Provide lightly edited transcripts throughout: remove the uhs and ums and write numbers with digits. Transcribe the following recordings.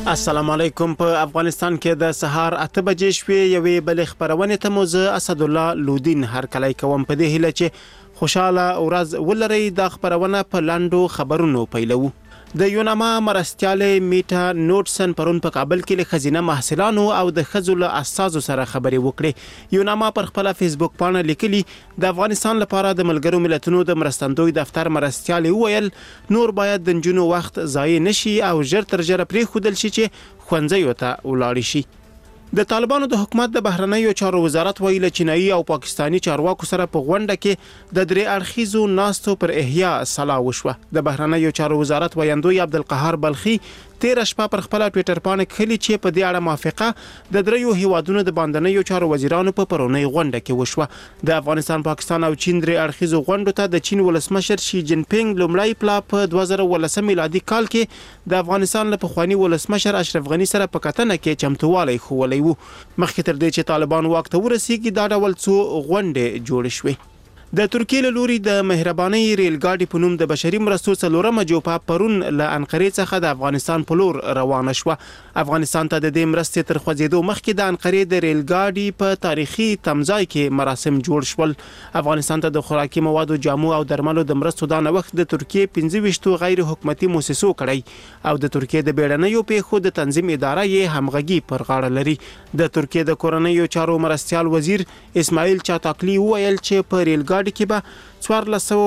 السلام علیکم. په افغانستان کې د سهار 8 بجې شوې یوې بلې خبرونه ته موزه اسد الله لودین هر کله کوم په دې هله چې خوشاله ورځ ولري. د خبرونه په لاندو خبرونو پیلو. د یوناما مرستياله میټا نوټسن پرون په کابل کې له خزینه محصلانو او د خزل اساسو سره خبري وکړي. یوناما پر خپل فیسبوک باندې لیکلي د افغانستان لپاره د ملګرو ملتونو د مرستندوی دفتر مرستياله ویل نور باید د جنو وخت ضایع نشي او ژر تر ژره پرې خودل شي چې خوندزیو ته ولاړ شي. د طالبانو د حکومت د بهرنیو چارو وزارت ویل چینایي او پاکستانی چارواکو سره په غونډه کې د درې اړخیزو ناستو پر احیا صلاح وشوه. د بهرنیو چارو وزارت ویاندوی عبدالقهار بلخي 13 شپه پر خپل ټوئیټر باندې کلی چې په دې اړه موافقه د دریو هیوادونو د باندنیو چارو وزیرانو په پرونی غونډه کې وشوه. د افغانستان، پاکستان او چین درې اړخیزو غونډو ته د چین ولسمشر شي جین پینګ لومړی پلا په 2013 میلادي کال کې د افغانستان له پخوانی ولسمشر اشرف غنی سره په کتنه کې چمتووالی خولی وو. مخکې تر دې چې طالبان واک ته ورسیږي دا ډول څو غونډې جوړ شوې. د ترکیې له لوري د مهرباني ریل ګاډي په نوم د بشري مرستو څلورمه جوپه پرون له انقرې څخه د افغانستان په لور روانه شوه. افغانستان ته د دې مرستې تر خوځېدو مخکې د انقرې د ریل ګاډي په تاریخي تمځای کې مراسم جوړ شول. افغانستان ته د خوراکي موادو، جامو او درملو د مرستو دا نوښت د ترکیې 25 غیر حکومتي مؤسسو کړی او د ترکیې د بیړنیو پیښو د تنظیم اداره یې همغږي پر غاړه لري. د ترکیې د کورنیو چارو مرستيال وزیر اسماعیل چاتاکلی ویل چې په ریل ګاډي کې به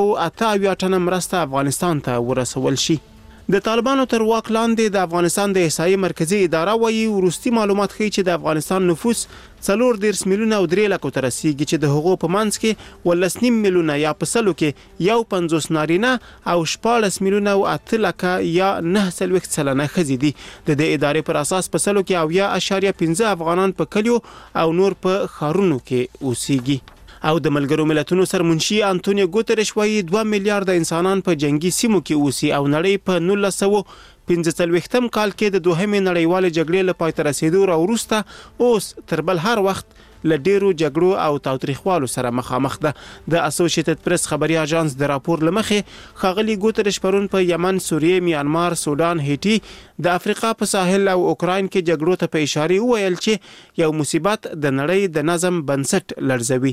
1408 ټنه مرسته افغانستان ته ورسول شي. د طالبانو تر واک لاندې د افغانستان د احصایې مرکزی اداره وایي وروستي معلومات ښیي چې د افغانستان نفوس 4 میلیونه او 3 لکه تر رسیدي چې د هغو په منځ کې 19 میلیونه یا په سلو کې 50 نارینه او 14 میلیونه او 8 لکه یا 9 سلنه ښځې دي. د دې ادارې پر اساس په سلو کې 0.15 افغانان په کلیو او نور په ښارونو کې اوسېږي. او د ملګرو ملتونو سرمنشي انټونیو ګوتریش وایي 2 میلیارډ انسانان په جنگي سیمو کې اوسي او نړۍ په 1945 کال کې د دوهمې نړیوالې جګړې له پای ته رسیدو وروسته اوس تر بل هر وخت له ډیرو جګړو او تاوتریخوالو سره مخامخ ده. د اسوسییټډ پریس خبري اژانس د راپور لمخې خاغلی ګوتریش پرون په یمن، سوریه، میانمار، سودان، هیټي، د افریقا په ساحل او اوکراین کې جګړو ته په اشاره ویل چې یو مصیبت د نړۍ د نظم بنسټ لړزوي.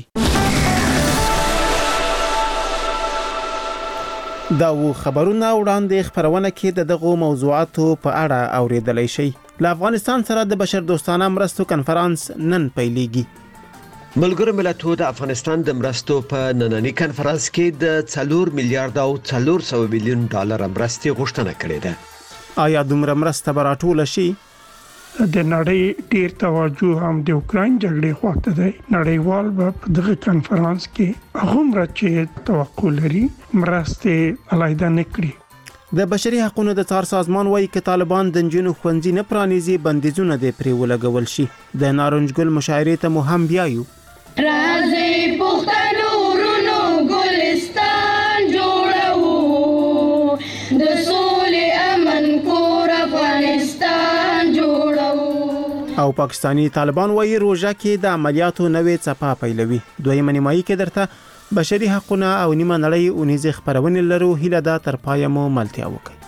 دا و خبرونه وړاندې خبرونه کې د دغو موضوعاتو په اړه اوریدلای شي. له افغانستان سره د بشر دوستانه مرستو کنفرانس نن پیلېږي. ملګرو ملتونو د افغانستان د مرستو په نننی کنفرانس کې د 4 میلیارډ او 400 میلیون ډالر مرستې غوښتنه کړې ده. آیا دومره مرسته به راټوله شي؟ د نړۍ ډیر توجه هم د اوکراین جګړې خواته دی. نړیوال په دغه کنفرانس کې هغومره چې توقع لري مرستې علیحده نه کړي. د بشري حقوقو د څار سازمان وایي چې طالبان د جنونو خوندزي نه پرانیزي بندیزونه د پرې ولګول شي. د نارنجګل مشاعرې ته مو هم بیایو. راځي پښتنو ورونو ګلستان جوړو، د سولې امن کور افغانستان جوړو. او پاکستانی طالبان وایي روژه کې د عملیاتو نوې څپه پیلوي. دویمه نیمایي کې درته بشري حقوقونه او نیمه نړۍ اونیزه خبرونه لرو. هیله ده تر پای مو ملتیا وکړي.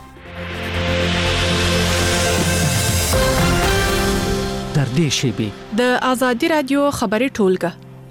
در دې شیبه د ازادي رادیو خبري ټولګه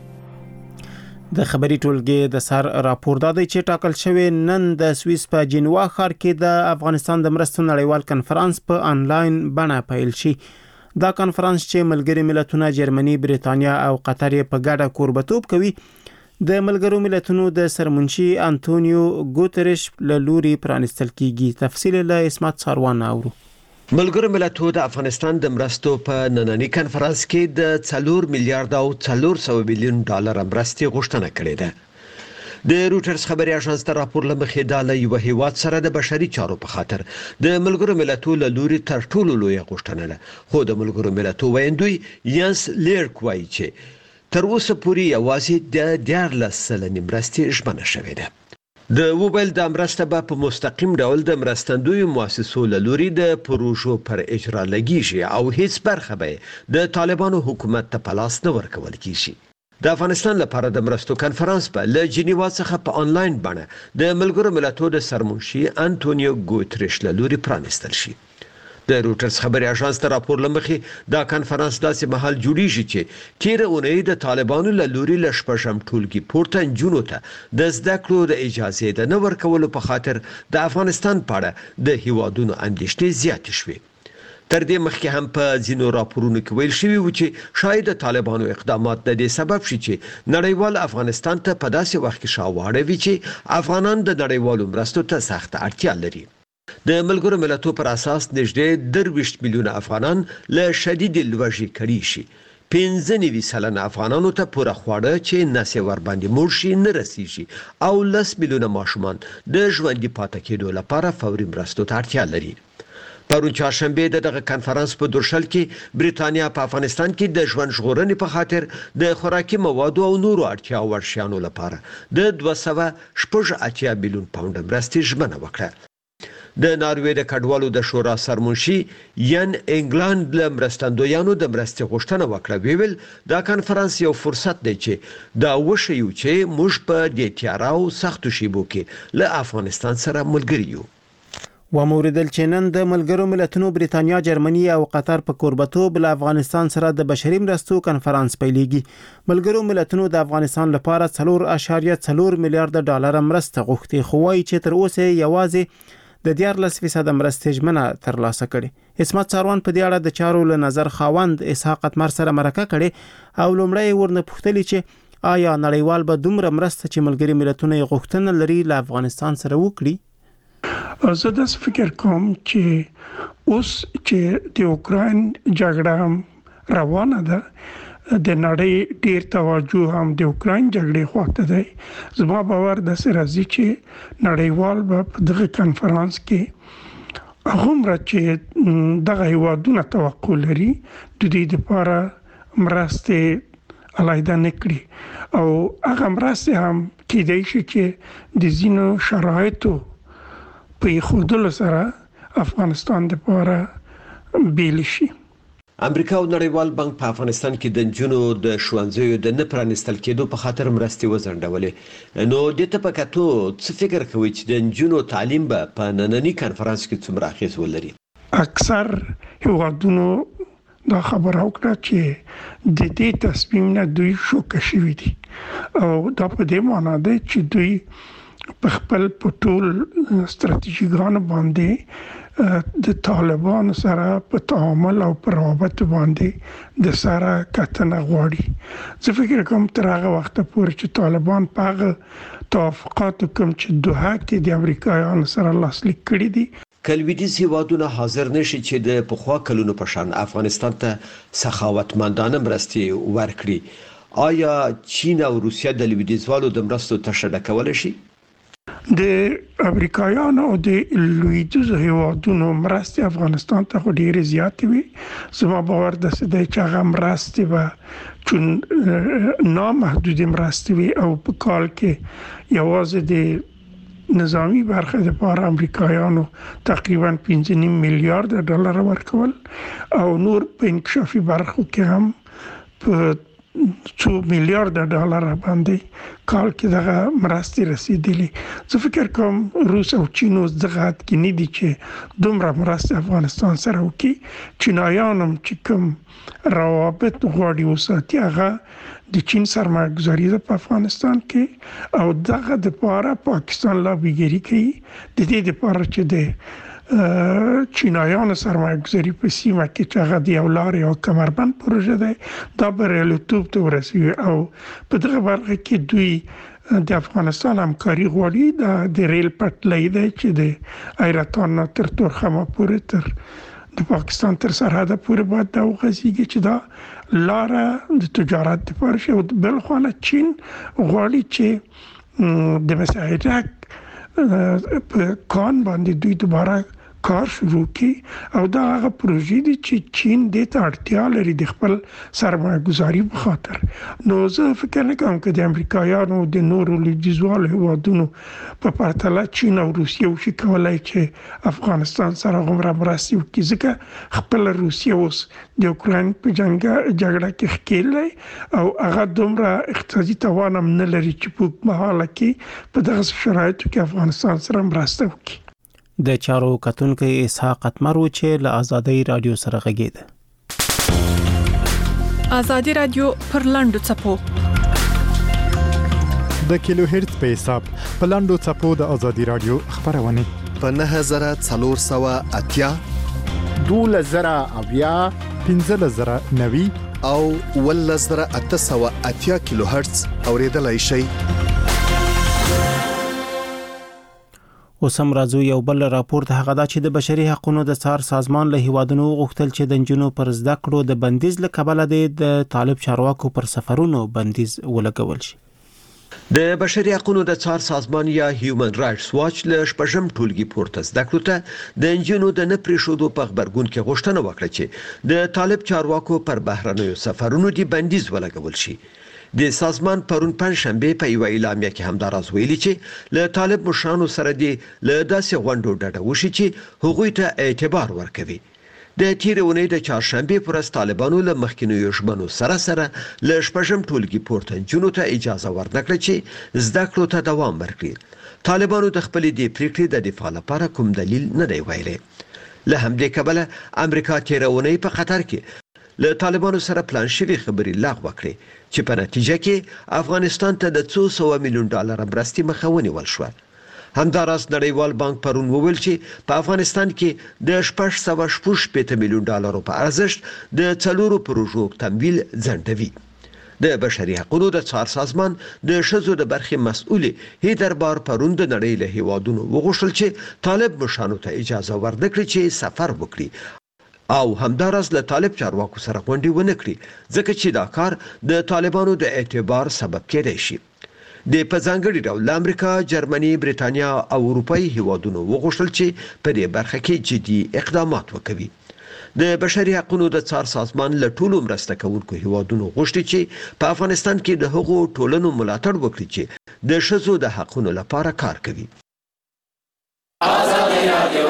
د خبري ټولګې د سر راپور دادی چې ټاکل شوی نن د سویس په جنوا ښار کې د افغانستان د مرستو نړیوال کنفرانس په انلاین بڼه پیل شي. دا کنفرانس چې ملګري ملتونه، جرمني، بریتانیا او قطر په ګډه کوربتوب کوي د ملګرو ملتونو د سرمنشي انټونیو ګوتریش له لوري پرانستل کیږي. تفصیل له اسمت ساروان اورو. ملګرو ملتونو د افغانستان د مرستو په نننی کنفرانس کې د 4 میلیارډ او 400 میلیون ډالر مرستې غوښتنه کړې ده. د روټرز خبري اژانس ته راپور لمخې دا له یو هیواد سره د بشري چارو په خاطر د ملګرو ملتونو له لوري تر ټولو لوی غوښتنه ده. خو د ملګرو ملتونو ویاندوی یانس لیرک وایي چې تر اوسه پورې یوازې د 14 سلنې مرستې ژمنه شوې ده. د موبایل د مرسته په مستقیم ډول د مرستندوی مؤسسو له لوري د پروژو پر اجرا لګیږي او هیڅ برخه به د طالبانو حکومت ته پلاس نه ورکول کیږي. د افغانستان لپاره د مرستو کنفرانس په له جنیوا څخه په انلاین بڼه د ملګرو ملتونو د سرمنشي انټونیو ګوتریش له لوري پرانستل شي. د روټرز خبري اژانس ته راپور لمخې دا کانفرنس داسې مهال جوړیږي چې تیر اونۍ د طالبانو له لوري له شپږم ټولګي پورته نجونو ته د زده کړو د اجازه د نه ورکولو په خاطر د افغانستان په اړه د هیوادونو اندېښنې زیاتې شوې. تر دې مخکې هم په ځینو راپورونو کې ویل شوی و چې شاید د طالبانو اقدامات د دې سبب شي چې نړیوال افغانستان ته په داسې وخت کې شاواړوي چې افغانان د نړیوالو مرستو ته سخت اړتیا لري. د ملګرو ملتونو پر اساس نږدې 23 میلیونه افغانان له شدید لوږې کړي شي. 95% افغانانو ته پوره خواړه چې نسې ور باندې مړ شي نه رسیږي او 10 میلیونه ماشومان د ژوندۍ پاتې کېدو لپاره فوري مرستو ته اړتیا لري. پرون چهارشنبه دغه کانفرنس په درشل کې بریتانیا په افغانستان کې د ژوند ژغورنې په خاطر د خوراکي موادو او نورو اړتیا وړ شیانو لپاره د 280 میلیون پاونډ مرستې ژمنه وکړه. د ناروې د کډوالو د شورا سرمنشي ین انګلند له مرستندویانو د مرستې غوښتنه وکړه. ویل دا کانفرنس یو فرصت دی چې دا وښیو چې موږ په دې تیارو سختو شیبو کې له افغانستان سره ملګري یو. وموردل چې نن د ملګرو ملتونو بریتانیا، جرمني او قطر په کوربتوب له افغانستان سره د بشري مرستو کانفرنس پیلېږي. ملګرو ملتونو د افغانستان لپاره 4.4 میلیارډ ډالر مرسته غوښتي، خو وايي چې تر اوسه یوازې د 14% مرستې ژمنه ترلاسه کړي. اسمت ساروان په دې اړه د چارو له نظر خاوند اسحاق اتمر سره مرکه کړي او لومړی ورنه پوښتنه چې آیا نړیوال به دومره مرسته چې ملګري ملتونه یې غوښتنه لري له افغانستان سره وکړي. زه د فکر کوم چې اوس چې د اوکراین جګړه روانه ده، د نړۍ ډیر توجه هم د اوکراین جګړې خواته دی. زما باور د سرازي چې نړیوال په دغه کانفرنس کې هغومره چې دغه هیوادونه توقع لري د دې لپاره مرستې علایده نکړي او هغه مرستې هم کېدای شي چې د ځینو شرایطو په خودلو سره افغانستان لپاره بیل شي. امریکا او نړیوال بانک په افغانستان کې د جنونو د شوانځیو د نه پرانستل کېدو په خاطر مرستې وزندولې. نو د ته په کتو څه فکر کوي چې د جنونو تعلیم به په نننی کانفرنس کې څومره اغیز ولري؟ اکثر هیوادونو دا خبره وکړه چې د دې تصمیم نه دوی شوکه شوي دي او دا په دې معنی ده چې دوی په خپل ټول ستراتیژیګانو باندې د طالبانو سره په تعامل او په روابط باندې د سره کتنه غواړي. زه فکر کوم تر هغه وخت پورې چې طالبان په هغه توافقاتو کوم چې دوحه کې د امریکایانو سره لاسلیک کړي دي، کلویدیز هیوادونه حاضر نشي چې د پخوا کلونو په شان افغانستان ته سخاوتمندانه مرستې ورکړي. آیا چین او روسیه د لویدیځوالو د مرستو تشه ډکولی شي؟ د امریکایانو او د لویدیځو هیوادونو مرستې افغانستان ته ډېرې زیاتې وي. زما باور داسې دی چې هغه مرستې به چون نامحدود مرستې وي او په کال کې یوازې د نظامی برخه لپاره امریکایانو تقریبا 5.5 میلیارډ ډالر ورکول او نور په انکشافي برخو کې هم په 2 میلیارډ ډالر باندې کال کې دغه مرستې رسیدلې. زه فکر کوم روس او چین اوس دغه کې نه دي چې دومره مرستې افغانستان سره وکړي. چینایان هم چې کوم روابط غواړي وساتي هغه د چین سرمایه‌ګذاري په افغانستان کې او دغه د لپاره پاکستان لابیګری کوي د دې لپاره چې د چینایانو سرمایه‌ګذاري په سیمه کې چې هغه د یو لارې او کمربند پروژه ده دا بریالیتوب ته ورسوي او په دغه برخه کې دوی د افغانستان همکاري غواړي. د ریل پټلۍ دی چې د ایرتان نه تر تورخم پورې تر د پاکستان تر سرحد پورې باید دا وغځېږي چې دا لاره د تجارت لپاره شي. او بل خوا چین غواړي چې د مساعدک په کان باندې دوی دوباره کار شروع کی او دا هغه پروژې دي چې چین د ته اړتیا لري د خپل سرمایه‌ګذاري په خاطر. نو زه فکر نه کوم چې د امریکایانو د نورو لویدیځوالو هیوادونو په پرتله چین او روسیه وشي کولای چې افغانستان سره غومره مرستې وکړي ځکه خپل روسیه اوس د اوکراین په جګړه کې ښکېلی او هغه دومره اقتصادي توان هم نه لري چې په اوږدمهاله کې په دغه شرایطو کې افغانستان سره مرسته وکړي. د چارو کتونکو اسحاق اتمر و چې له آزادۍ رادیو سره غږیده. آزادي رادیو پر لاندو چپو د کیلو هرتز په حساب په لاندو چپو د آزادي رادیو خبرونه په 9480 12090 15090 او 11880 کیلو هرتز اوریدلای شئ. اوس هم راځو یو بل راپور ته هغه دا چې د بشري حقوقو د څار سازمان له هیوادونو غوښتل چې د جنونو پر زده کړو د بندیز له کبله د طالب چارواکو پر سفرونو بندیز ولګول شي. د بشري حقوقو د څار سازمان یا هیومن رائټس واچ له شپږم ټولګي پورته زده کړو ته د انجینو د نه پریښودو په خبرګون کې غوښتنه وکړه چې د طالب چارواکو پر بهرنیو سفرونو دی بندیز ولګول شي. د سازمان پرون پنځشنبه په یو اعلامیه کې همداراز ویلي چې له طالب مشرانو سره دی له داسې غونډو ډډه وشي چې هغوی ته اعتبار ورکوي. د تیرونې د چهارشنبه پر اس طالبانو له مخکینیو ژمنو سره له شپږم ټولګي پورته جنونو ته اجازه ورنکړه چې زده کړو ته دوام ورکړي. طالبانو د خپل دې پریکړې د دفاع لپاره کوم دلیل نه دی ویلي. له همدې کبله امریکا تیرونې په قطر کې له طالبانو سره پلان شوی خبري لغوه کړې چې په نتیجه کې افغانستان ته د 200 میلیون ډالر مرستې مخه ونیول شو. همداراز نړیوال بانک پرون وویل چې په افغانستان کې د 660 میلیون ډالرو په ارزښت د 4 پروژو تمویل ځنډوي. د بشري حقوقو د څار سازمان د شذو د برخې مسؤل هیدر بار پرون د نړۍ له هیوادونو وغوښتل چې طالب مشرانو ته اجازه ورنکړي چې سفر وکړي او همداراز له طالب چارواکو سره غونډې ونه کړي ځکه چې دا کار د طالبانو د اعتبار سبب کېدای شي. د په ځانګړي ډول امریکا، جرمني، بریټانیا او اروپאי هیوادونو وغوښتل چې په دې برخه کې جدي اقدامات وکړي. د بشري حقوقو د څار سازمان له ټولو مرسته کوونکو هیوادونو غوښتي چې په افغانستان کې د هغو ټولنو ملاتړ وکړي چې د ښځو د حقوقو لپاره کار کوي. آزادي رادیو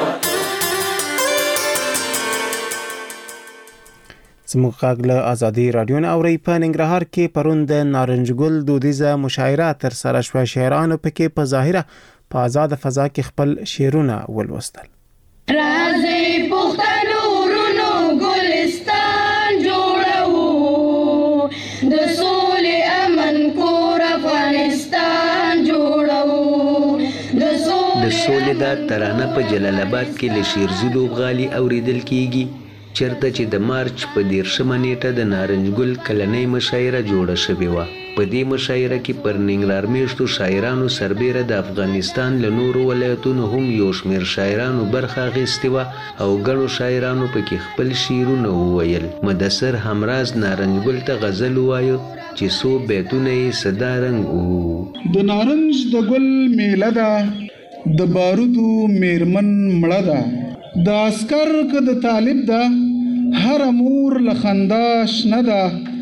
زموږ غږ له آزادي رادیو نه اوري. په ننګرهار کې پرون د نارنجګل دودیزه مشاعره تر سره شوه. شاعرانو پکې په ظاهره په آزاد فضا کې خپل شعرونه ولوستل. راځي پښتنو ورونو ګلستان جوړو د سولې امن کور افغانستان جوړو د سولې دا ترانه په جلال آباد کې له شیرزو لوبغالي اوریدل کیږي چرته چې د مارچ په 13 نیټه د نارنجګل کلنۍ مشاعره جوړه شوې وه. په دې مشاعره کې پر ننګرهار میشتو شاعرانو سربیره د افغانستان له نورو ولایتونو هم یو شمېر شاعرانو برخه اخیستې وه او ګڼو شاعرانو پکې خپل شعرونه وویل. مدثر همراز نارنجګل ته غزل ووایه چې څو بیتونه یې صدا رنګ وو. د نارنج د ګل میله ده د بارودو میرمن مړه ده د عسکر که د طالب ده هر مور لخندا شنه ده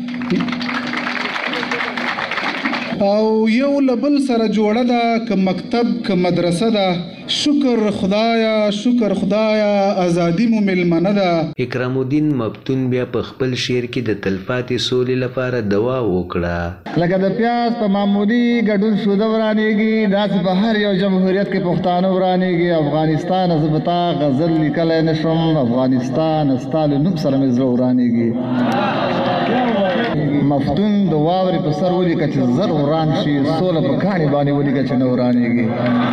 او یو لبل سره جوړه ده که مکتب که مدرسه ده شکر خدایا ازادي مو ملمنه ده. اکرام الدین مبتون بیا په خپل شعر کې د تلپاتې سولې لپاره دعا وکړه. لکه د پیاز په معمولی ګډون سوده ورانېږي داسې په هر یو جمهوریت کې پښتانه ورانېږي. افغانستان زه به تا غزل لیکلی نشم افغانستان ستا له نوم سره مې زړه ورانېږي. مفتون د واورې په سر ولیکه چې زر وران شي سوله په کاڼي باندې ولیکه چې نه ورانېږي.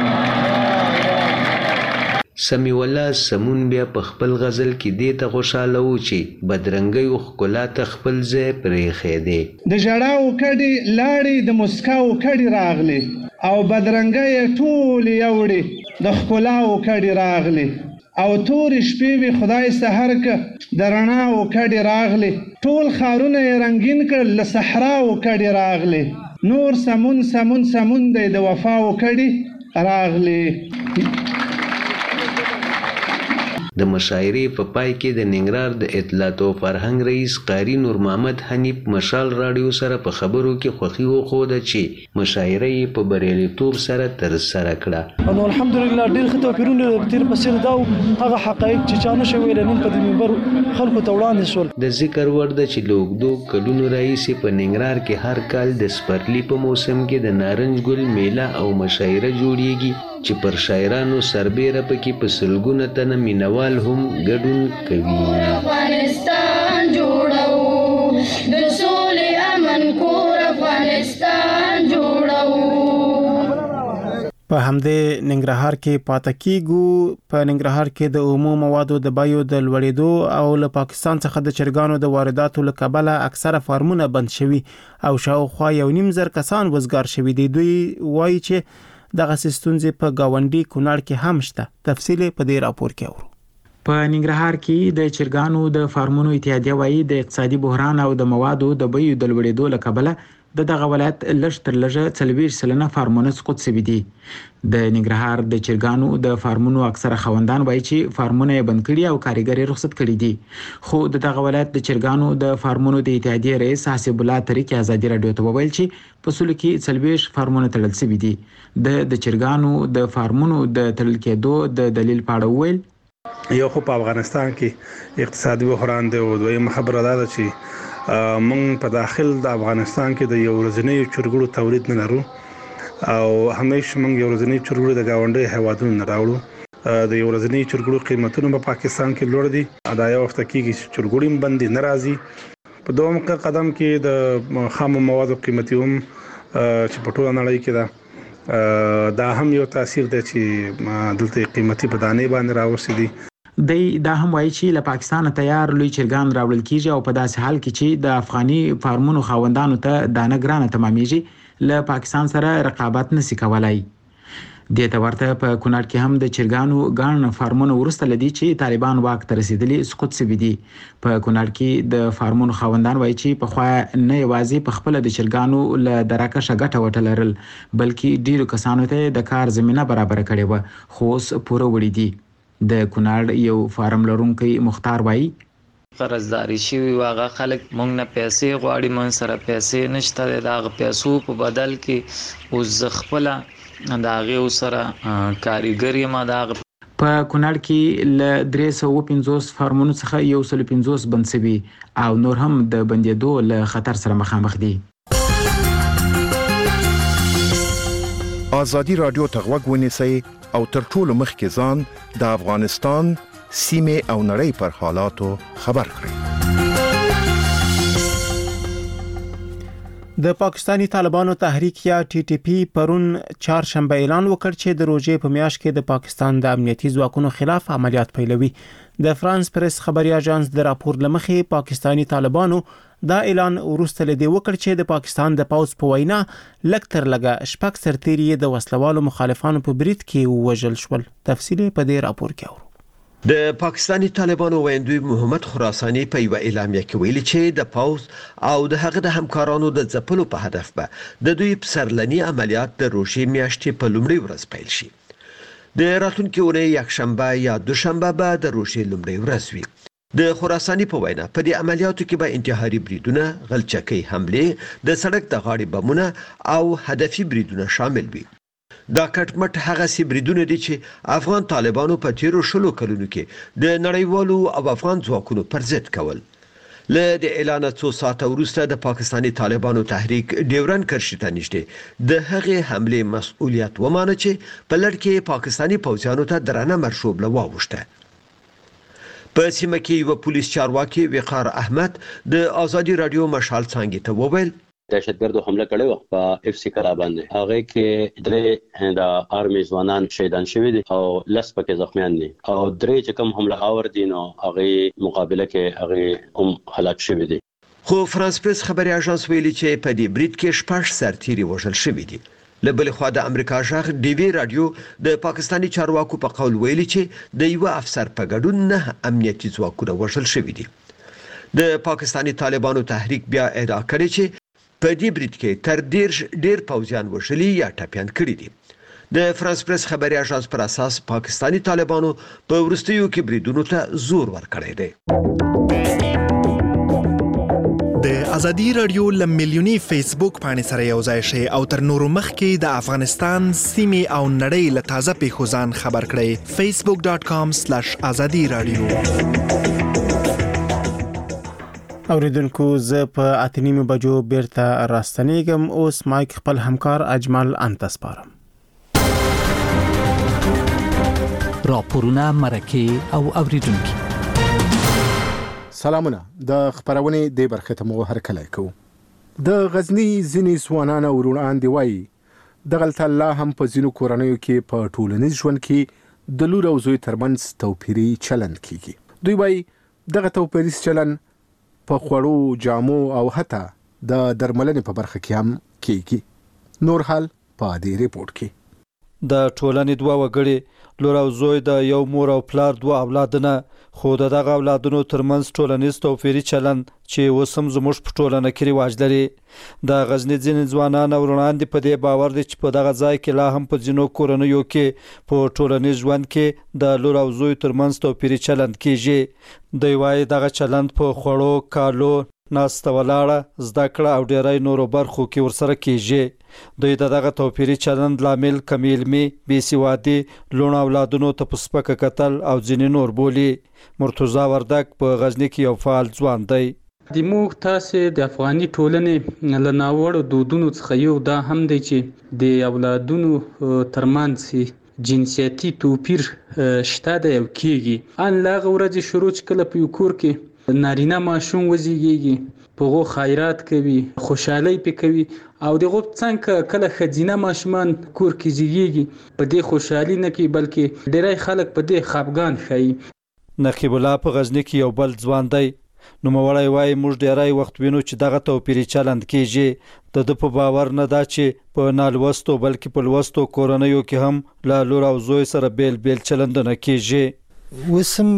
سمیع الله سمون بیا په خپل غزل کې دې ته خوشاله و چې بدرنګیو ښکلا ته خپل ځای پرېښی دی. د ژړاو کډې لاړې د مسکاو کډې راغلې او بدرنګۍ ټولې یوړې د ښکلاو کډې راغلې او تورې شپې وې خدای سحر که د رڼاو کډې راغلې ټول ښارونه یې رنګین کړل له صحراو کډې راغلې نور سمون سمون سمون دی د وفاو کډې راغلې. د مشاعرې په پای کې د ننګرهار د اطلاعات او فرهنګ رئیس قاری نور محمد حنیف مشال راډیو سره په خبرو کې خوښي وښوده چې مشاعره یې په بریالیتوب سره ترسره کړه. نو الحمدلله ډېر ښه توپیرونه تیر په څیر دا هغه حقایق چې چا نشي ویلی نن په دې منبر خلکو ته وړاندې شول. د ذکر وړ ده چې له اوږدو کلونو راهیسې په ننګرهار کې هر کال د سپرلي په موسم کې د نارنج ګل میله او مشاعره جوړیږي چې پر شاعرانو سربیره پکې په سلګونه تنه مینوال هم ګډون کوي. افغانستان جوړو د سولې امن کور افغانستان جوړو. په همدې ننګرهار کې پاتې کیږو. په ننګرهار کې د عمومي موادو د بیو د لوړېدو او له پاکستان څخه د چرګانو د وارداتو له کبله اکثره فارمونه بند شوي او شاوخوا 1.5 زر کسان وزګار شوي دي. دوی وایي چې دغه ستونزې په گاونډي کونړ کې هم شته. تفصیل په دې راپور کې اورو. په ننګرهار کې د چرګانو د فارمونو اتحادیه وایي د اقتصادي بحران او د موادو د بیو د لوړېدو له کبله دغه ولایت لږ تر لږه 40% فارمونه سقوط شوي دي. د ننګرهار د چرګانو د فارمونو اکثره خوندان وایي چې فارمونه یې بند کړي او کارګر یې رخصت کړي دي. خو دغه ولایت د چرګانو د فارمونو د اتحادیې رئیس حسیب الله طریق ازادي رادیو ته وویل چې په سلو کې 40 فارمونه تړل شوي دي. د چرګانو د فارمونو د تړل کېدو د دلیل په اړه وویل یو خو په افغانستان کې اقتصادي بحران دی او دویمه خبره ده چې مونږ په داخل د افغانستان کې د یو ورځنی چرګړو تولید نه لرو او همیشه مونږ یو ورځنی چرګړو د گاونډي هیوادونو نه راوړو. د یو ورځنی چرګړو قیمتونه په پاکستان کې لوړ دي. دا یو وخت کېږي چې چرګړې باندې ناراضي. په دوم قدم کې د خام موادو قیمتي هم چې په ټوله نړۍ کې دا هم یو تاثیر دی چې دلته قیمتي بدانې باندې راوستي. دا هم وایي چې له پاکستان تیار لوی چرګان راوړل کیږي او په داسې حال کې چې د افغاني فارمونو خاوندانو ته دانه ګرانه تمامېږي له پاکستان سره رقابت نشي کولای. د ته ورته په کونړ کې هم د چرګانو ګڼ فارمونو ورسته لدی چې طالبان واک ته رسیدلی سقوط شوي دي. په کونړ کې د فارمونو خاوندان وایي چې په خوا نه یوازې په خپل د چرګانو له دراکشه ګټه وټلرل بلکې ډیرو کسانو ته د کار زمينه برابر کړې و خو اوس پوره وړي دي. د کونړ یو فارم لرونکي مختار وایي قرضداري شوي واغه خلک مونږ نه پیسې غواړي، مونږ سره پیسې نشته. د پیسو په بدل کې اوس خپل د هغې سره کاریګر یم. په کونړ کې له 350 فارمونو څخه 150 بند شوي او نور هم د بندېدو له خطر سره مخامخ دي. ازادي رادیو ته غوږ ونیسئ او تر ټولو مخکې ځان د افغانستان سیمې او نړۍ پر حالاتو خبر کړئ. د پاکستانی طالبانو تحریک یا ټي ټي پی پرون چهارشنبه اعلان وکړ چې د روزې په میاشت کې د پاکستان د امنیتي ځواکونو خلاف عملیات پیلوي. د فرانس پریس خبري اژانس د راپور لمخې پاکستانی طالبانو دا اعلان وروسته لدی وکړ چې د پاکستان د پاوز په وینا لکتر لګه شپږ سرتیري د وسلوالو مخالفانو په برید کې وژل شول. تفصیل په دې راپور کې اورو. د پاکستانی طالبانو ویندوی محمد خراسانی په یو اعلامیه کې ویلي چې د پاوز او د هغه د همکارانو د ځپلو په هدف به د دوی پسرلني عملیات د روزې میاشتې په لومړۍ ورځ پیل شي. د راتلونکي اونۍ یکشنبه یا دوشنبه به د روزې لومړۍ ورځ وي. د خراسانی په وینا په دې عملیاتو کې به انتحاري بریدونه، غلچکۍ حمله، د سړک د غاړې بمونه او هدفي بریدونه شامل وي. دا کټمټ هغه سي بریدونه دي چې افغان طالبانو په تیرو شلو کلونو کې د نړیوالو او افغان ځواکونو پر ضد کول. له د اعلان څو ساعته وروسته د پاکستانی طالبانو تحریک ډیورن کرښې ته نږدې د هغې حمله مسؤلیت ومانه چې په لړ کې پاکستانی پوځیانو ته درنه مرشوبله واوښته. په سیمه کې یو پولیس چارواکي وقار احمد د ازادي رادیو مشال څنګه ته وویل دهشتګردو حمله کړې و په اف سی کلا باندې. هغه کې درې د آرمي ځوانان شهیدان شوي دي او لس پکې زخمیان دي او درې چې کوم حمله آور دي نو هغه مقابله کې هغه هم هلاک شوي دي. خو فرانس پریس خبري اژانس ویلي چې په دې برید کې شپږ سرتیري وژل شوي دي. له بل خوا د امریکا ژغ ډي وی رادیو د پاکستانی چارواکو په قول ویلي چې د یو افسر په ګډون نه امنیتي ځواکونه وژل شوي دي. د پاکستانی طالبانو تحریک بیا ادعا کړې چې په دې برید کې تر ډیر پوځیان وژلي یا ټپيان کړي دي. د فرانس پریس خبري اژانس پر اساس پاکستانی طالبانو په ورستیو کې بریدونو ته زور ورکړی دی. د ازادي رادیو ل ملیونی فیسبوک باندې سره یو ځای شي او تر نورو مخکې د افغانستان سیمې او نړۍ له تازه پیښو ځان خبر کړئ. facebook.com/azadi radio. اوریدونکو زه په 8:30 بجو بیرته راستنیږم. اوس مایک خپل همکار اجمل انت سپارم. راپورونه مرکه او اوریدونکو. سلامونه د خبرونه د برخه ته مو هرکلی کو. د غزنی ځینې ځوانان او وروڼان دی وایي دغلته الله هم په ځینو کورنیو کې په ټولنیز ژوند کې د لور او زوی ترمنځ توپیري چلند کیږي. دوی وایي دغه توپیري چلند په خوړو، جامو او حتی د درملنې په برخه کې هم کیږي. نور حال په دې ریپورت کې. د ټولنې دوه وګړي لور او زوی د یو مور او پلار دوه اولادونه، خو دغه اولادونو ترمنځ ټولنیز توپیري چلند چې اوس هم زموږ په ټولنه کې رواج لري. د غزني ځینې ځوانان او وروڼان دي په دې باور دي چې په دغه ځای کې لا هم په ځینو کورنیو کې په ټولنیز ژوند کې د لور او زوی ترمنځ توپیري چلند کیږي. دوی وایي دغه چلند په خوړو، کالو، ناسته ولاړه، زده کړه او ډیری نورو برخو کې ورسره کیږي. دوی دغه توپیري چلند لامل کمی علمي، بېسوادي، لوڼ اولادونو ته په سپکه کتل او ځینې نور بولي. مرتضی وردک په غزني کې یو فعال ځوان دی. د موږ تاسې د افغاني ټولنې له ناوړو دودونو څخه یو دا هم دی چې د اولادونو ترمنځ جنسیتي توپیر شته دی او کیږي. ان له هغه ورځې شروع چې کله په یو کور کې نارینه ماشوم وزیږیږي، په هغو خیرات کوي، خوشحالۍ پې کوي، او دغه څنګه کله ښځینه ماشومان کور کې زیږیږي په دې خوشحالي نه کوي، بلکې ډیری خلک په دې خفګان ښیي. نقیب الله په غزني کې یو بل ځوان دی. نوموړی وایي موږ ډیری وخت وینو چې دغه توپیري چلند کیږي. د ده په باور نه ده چې په نالوستو بلکې په لوستو کورنیو کې هم له لور او زوی سره بیل بیل چلندونه کیږي. اوس هم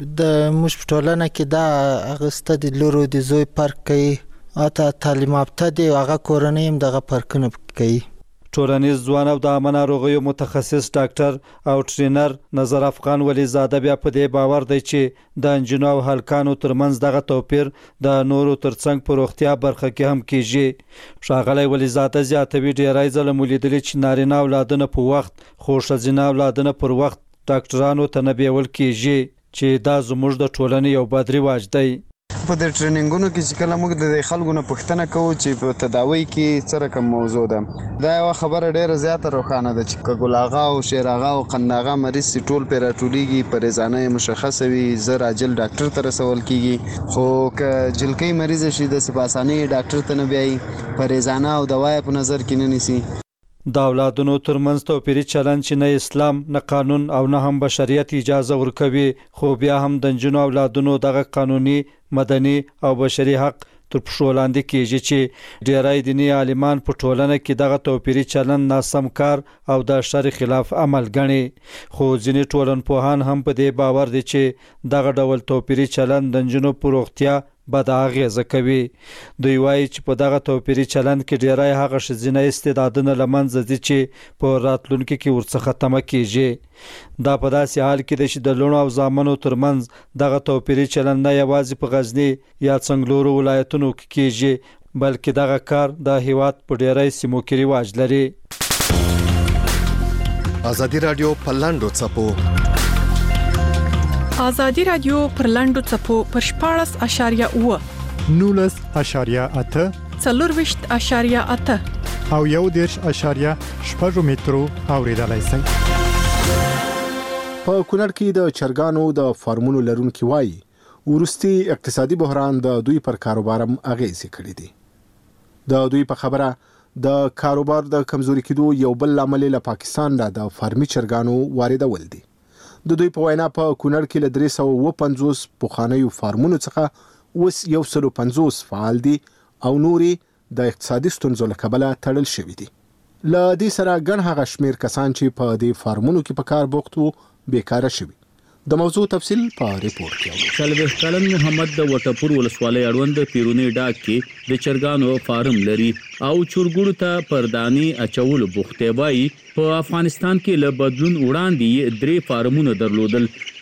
د موږ په ټولنه کې دا اغسته د لور او د زوی فرق کوي، حتی تعلیم یافته دي هغه کورنۍ هم دغه فرقونه کوي. ټولنیز ځوان او د عامه ناروغیو متخصص ډاکټر او ټرینر نظر افغان ولی زاده بیا په دې باور دی چې د انجونو او هلکانو ترمنځ دغه توپیر د نورو ترڅنګ په روغتیا برخه کې هم کیږي. ښاغلی ولی زاده زیاتوي ډیری ځله مو لیدلي چې نارینه اولادونه په وخت، خو ښځینه اولادونه پر وخت ډاکټرانو ته نه بیول کیږي، چې دا زموږ د ټولنې یو بد رواج دی. په دې ټریننګونو کې چې کله موږ د خلکو نه پوښتنه کوو چې په تداوی کې څه رقم موضوع ده، دا یو خبره ډیره زیاته روښانه ده چې ګل آغا او شیر آغا او قند آغا مریض ټول پر راټولیږي، پریزانه مشخصه وي، زر عاجل ډاکټر ته رسول کیږي. خو که جلکۍ مریض شي د سپاسانی ډاکټر ته نه بیاي، پریزانه او دوايي په نظر کې نه نیسي. د اولادونو ترمنځ توپیري چلند چې نه اسلام، نه قانون او نه هم بشریت اجازه ورکوي، خو بیا هم د نجونو اولادونو دغه قانوني، مدني او بشري حق تر پښو لاندې کیږي چې ډیری دیني عالمان په ټولنه کې دغه توپیري چلند ناسم کار او د شر خلاف عمل ګڼي. خو ځینې ټولنپوهان هم په دې باور دي چې دغه ډول توپیري چلند د نجونو په روغتیا بد اغیزه کوي. دوی وایي چې په دغه توپیري چلند کې ډیری هغه ښځینه استعدادونه له منځه ځي چې په راتلونکي کې ورڅخه تمه کیږي. دا په داسې حال کې دی چې د لوڼو او زامنو ترمنځ دغه توپیري چلند نه یوازې په غزني یا څنګلورو ولایتونو کې کیږي، بلکې دغه کار د هیواد په ډیری سیمو کې رواج لري. ازادي رادیو په لاندو څپو ازادي رادیو پر لاندو څپو پر 14.8 19.8 24.8 او 1.8 مترو اوریدلای شئ. په کونړ کې د چرګانو د فارمونو لرونکي وایي ورستي اقتصادي بحران د دوی پر کاروبارم اغیزه کړې دي. د دوی په خبره د کاروبار د کمزوري کېدو یو بل عامل له پاکستان د فارمي چرګانو واردول دي. د دوی په وینا په کونړ کې له 350 پخوانیو فارمونو څخه اوس 150 فعال دي او نوري د اقتصادي ستونزو له کبله تړل شوي دي. له دې سره ګڼ هغه شمیر کسان چې په دې فارمونو کې په کار بوخت وو بیکاره شوي. د موضوع تفصیل په ریپورت کې. شلبه کلن محمد د وټپور ولسوالۍ اړوند پیرونی ډاک کې د چرګانو فارم لري او چورګوړو ته پردانی اچول بوخته وای. په افغانستان کې له بدلون وړاندې 3 فارمونه درلودل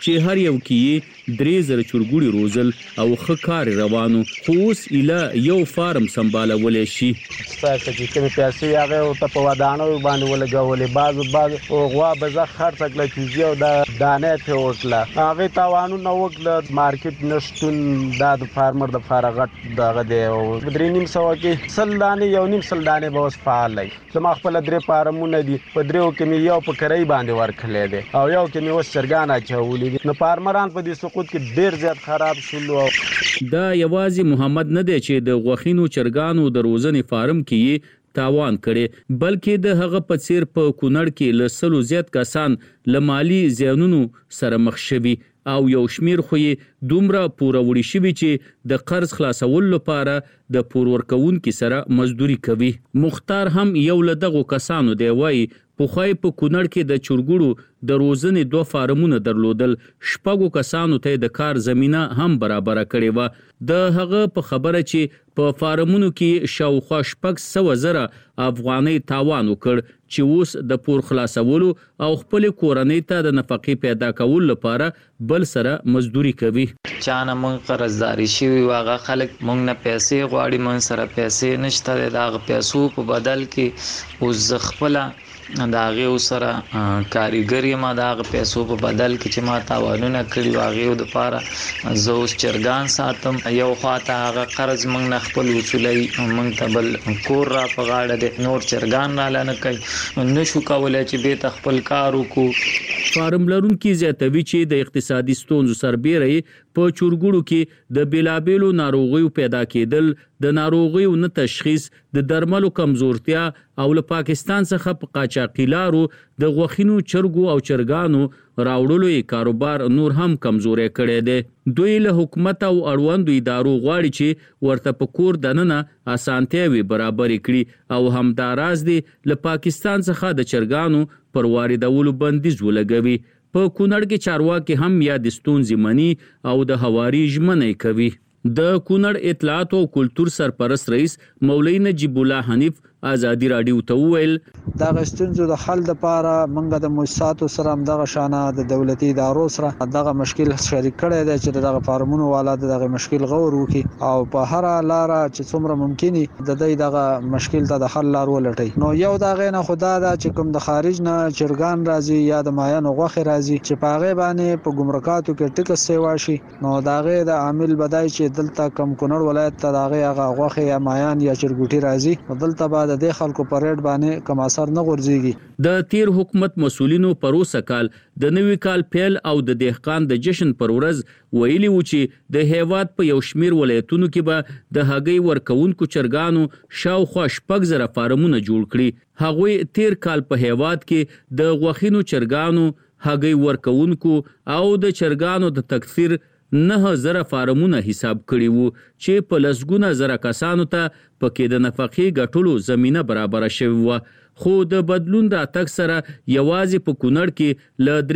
چې هر یو کې 3000 چرګوړي روزل او ښه کار روانو خو اوس اله یو فارم سمبالولی شي. ستاسو چې کومې پیسې هغه ورته په ودانو باندې ولګولې بعض غوا بزه خرڅ کړه چې یو د دانې ته وکړه هغه تاوانونه وکړه مارکیټ نشتون د فارمر د فارغت دغه دی او 3.5 کې سل دانې یو نیم سل دانې به اوس فعال دی. زما خپل 3 فارمونه دي په 3 کې مې یو په کرای باندې ورکړلې دي او یو کې مې اوس چرګان اچولې دي. نو فارمران په دې سقوط کې ډیر زیات خراب شول. دا یوازې محمد نه دی چې د غوښینو چرګانو د روزنې فارم کې تاوان کړي بلکې د هغه په څیر په کونړ کې له 100 زیات کسان له مالی زیانونو سره مخ شوي او یو شمیر خو یې دومره پوروړي شوي چې د قرض خلاصولو لپاره د پور ورکوونکي سره مزدوري کوي. مختار هم یو له دغو کسانو دی. وایي پخوای په کونړ کې د چرګوړو د روزنې 2 فارمونه درلودل. 6 کسانو ته د کار زمينه هم برابر کړې و. د هغه په خبره چې په فارمونو کې شاوخوا 600,000 افغانۍ تاوان وکړ چې اوس د پور خلاصولو او خپل کورنۍ ته د نفقې پیدا کولو لپاره بل سره مزدوري کوي. چانه مونږ قرضداري شوي واغه خلک مونږ نه پیسې غواړي مونږ سره پیسې نشته د هغه پیسو په بدل کې اوس خپل د هغې سره کاریګر یم د هغه پیسو په بدل کې چې ما تاوانونه کړي هغې دپاره زه اوس چرګان ساتم. یو خواته هغه قرض موږ نه خپل وصولوي موږ ته بل کور را په غاړه دی نور چرګان راله نه کوي نشو کولی چې بېرته خپل کار وکړو. فارم لرونکي زیاتوي چې د اقتصادي ستونزو سربیره په چرګوړو کې د بیلابیلو ناروغیو پیدا کېدل د ناروغیو نه تشخیص د درملو کمزورتیا او له پاکستان څخه په قاچاقي لارو د غوښینو چرګو او چرګانو راوړلو یې کاروبار نور هم کمزوری کړی دی. دوی له حکومت او اړوندو ادارو غواړي چې ورته په کور دننه اسانتیاوې برابرې کړي او همداراز دی له پاکستان څخه د چرګانو پر واردولو بندیز ولګوي. په کونړ کې چارواکي هم یا د ستونزې مني او د هواري ژمنې کوي. د کونړ اطلاعات او کلتور سرپرست رئیس مولوی نجیب الله حنیف ازادي رادیو ته وویل دا غستونزو د حل لپاره منګه د مؤسساتو سره هم دغه شانه د دولتي ادارو سره دغه مشکل شریک کړی دی چې دغه فارمونو والا دغه مشکل غور وکړي او په هر لار چې څومره ممکني د دې دغه مشکل ته د حل لار ولټي. نو یو دغه نه خدا دا چې کوم د خارج نه چرګان راځي یا د مایان غوخه راځي چې پاغه باندې په ګمرکاتو کې ټیکس سیوا شي نو دغه د عامل بدای چې دلته کم کونړ ولایت ته دغه غوخه یا مایان یا چرګوټي راځي دلته بعد د خلکو پر ریټ باندې کم اثر نه غورځيږي. د تیر حکومت مسولینو پروسه کال د نوي کال پیل او د دهقان د جشن پر ورځ ویلي و چې د هیواد په یو شمیر ولایتونو کې به د هګۍ ورکوونکو چرګانو شاوخوا 6,000 فارمونه جوړ کړي. هغوی تیر کال په هیواد کې د غوښینو چرګانو هګۍ ورکوونکو او د چرګانو د تکثیر 9,000 فارمونه حساب کړي وو چې په لسګونه زره کسانو ته پکې د نفقې ګټلو زمينه برابر شوی و. خو د بدلون راتګ سره یوازې په کونړ کې له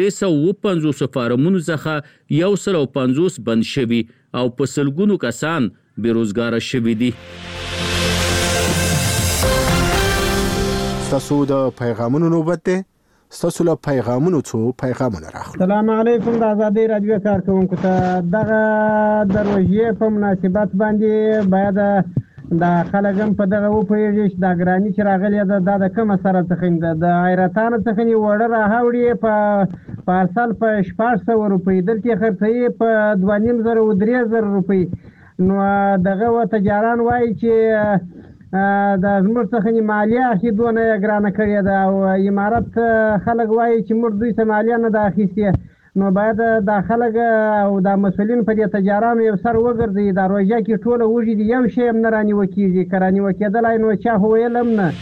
350 فارمونو څخه 150 بند شوي او په سلګونو کسان بیروزګار شوي دي. تاسو د پیغامونو نوبت ده ستاسو له پیغامونو څو پیغامونه راخلو. السلام علیکم د آزادۍ رادیو کارکونکو ته دغه د روژې په مناسبت باندې باید د خلک هم په دغه وپوهېږي چې دا ګراني چې راغلې ده د کومه سره څخه د حیرتانو څخه یې وړه راهوړي په پارسل په 600 روپۍ دلته یې خرڅوي په 2,500 او 3,000 روپۍ. نو دغه و تجاران وایي چې د زموږ څخه مالیه اخی دونه ګرانه کړې ده او امارت خلک وایي چې موږ دوی ته مالیه نه ده اخیستې. نو باید د خلک او د مسؤلین په دې تجارانو یو سر وګرځي. د روژه کې ټوله وږي دي یو شی هم نه رانیوه کېږي که رانیوه کېدلی نو چا خو ویل هم نه.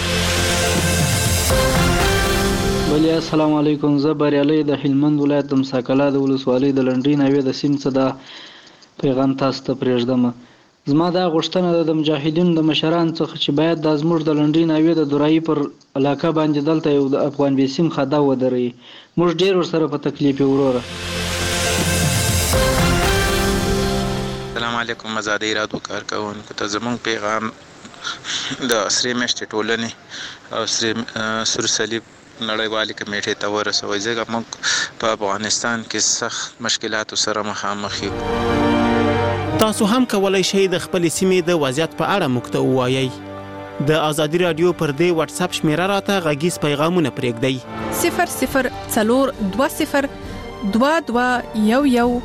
بلی السلام علیکم زه بریالی د هلمند ولایت د مساکلا د ولسوالۍ د لنډۍ ناوې د سیند څخه دا پیغام تاسو ته پرېږدم. زما دا غوښتنه ده د مجاهدینو د مشران څخه چې باید د زموږ د لنډۍ ناوې د دورایي پر علاقه باندې دلته یو د افغان بیسیم خدا ودروي. موږ ډېر ورسره په تکلیف یو وروره. السلام علیکم آزادۍ رادیو کارکونکو ته زموږ پیغام د سرې میاشتې ټولنې او سور صلیب نړیوالې کمیټې ته ورسوي. ځکه موږ په افغانستان کې سخت مشکلات سره مخامخ یو. تاسو هم کولای شئ د خپل سیمې د وضعیت په اړه موږ ته ووایئ. د آزادي رادیو پر دې واتس اپ شمیره راته غږیز پیغامونه پرېږدئ. 0020 2211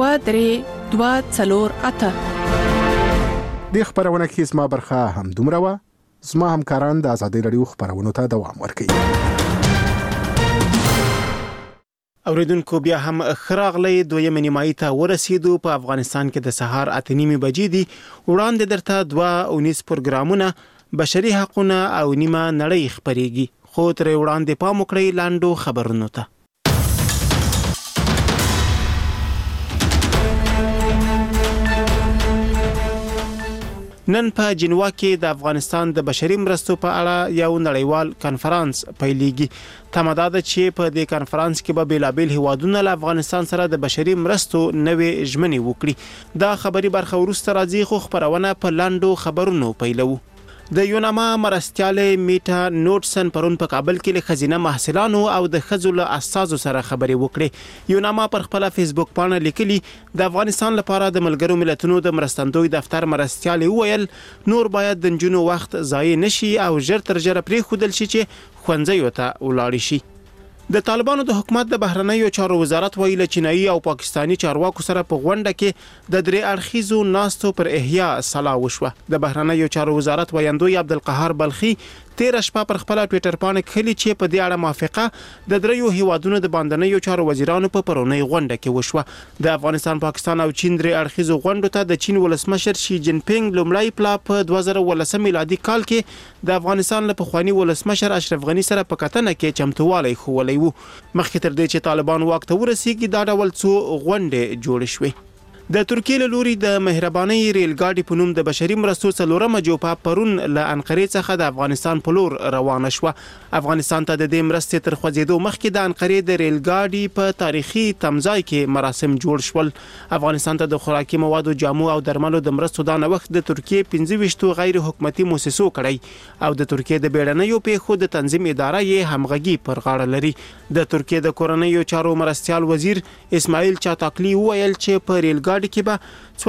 23 د خبرونه کې زما برخه هم دومره وه. زما همکاران د آزادي رادیو خبرونو ته دوام ورکوي. اوریدونکو بیا هم خراغلی دویمه نیمایي ته ورسېدو. په افغانستان کې د سهار 8:30 بجې دي. وړاندې درته 2 پروګرامونه بشري حقونه او نیمه نړۍ خبرېږي. خو تر وړاندې پام وکړئ لاندو خبرونو ته. نن په جنوا کې د افغانستان د بشري مرستو په اړه یو نړیوال کانفرنس پیلېږي. تمه ده چې په دې کانفرنس کې به بیلابیل هیوادونه له افغانستان سره د بشري مرستو نوې ژمنې وکړي. دا خبري برخه وروسته راځي، خو خبرونه په لاندو خبرونو پیلو. د یوناما مرستیاله میټا نوټسن پرون په کابل کې له خزینه محصلانو او د خزو له اساسو سره خبرې وکړې. یوناما پر خپل فیسبوک باندې لیکلي د افغانستان لپاره د ملګرو ملتونو د مرستندوی دفتر مرستیاله ویل نور باید د جنونو وخت ضایع نشي او ژر تر ژره پرې خودل شي چې ښوونځیو ته ولاړ شي. د طالبانو د حکومت د بهرنیو چارو وزارت ویل چینایي او پاکستانی چارواکو سره په غونډه کې د درې اړخیزو ناستو پر احیا صلاح وشوه. د بهرنیو چارو وزارت ویاندوی عبدالقهار بلخي 13 شپه پر خپل ټوئیټر باندې خلی چې په دې اړه موافقه د دریو هیوادونو د باندنیو چارو وزیرانو په پرونی غونډه کې وشوه. د افغانستان، پاکستان او چین درې اړخیزو غونډو ته د چین ولسمشر شي جین پینګ لومړی پلا په 2013 میلادي کال کې د افغانستان له پخوانی ولسمشر اشرف غنی سره په کتنه کې چمتووالی خولی وو. مخکې تر دې چې طالبان واک ته ورسیږي دا ډول څو غونډې جوړ شوې. د ترکیې له لوري د مهرباني ریل ګاډي په نوم د بشري مرستو څلورمه جوپه پرون له انقرې څخه د افغانستان په لور روانه شوه. افغانستان ته د دې مرستې تر خوځېدو مخکې د انقرې د ریل ګاډي په تاریخي تمځای کې مراسم جوړ شول. افغانستان ته د خوراکي موادو، جامو او درملو د مرستو دا نوښت د ترکیې 15 غیر حکومتي مؤسسو کړی او د ترکیې د بیړنیو پیښو د تنظیم اداره یې همغږي پر غاړه لري. د ترکیې د کورنیو چارو مرستیال وزیر اسماعیل چاتاکلی ویل چې په ریل ګاډي کې به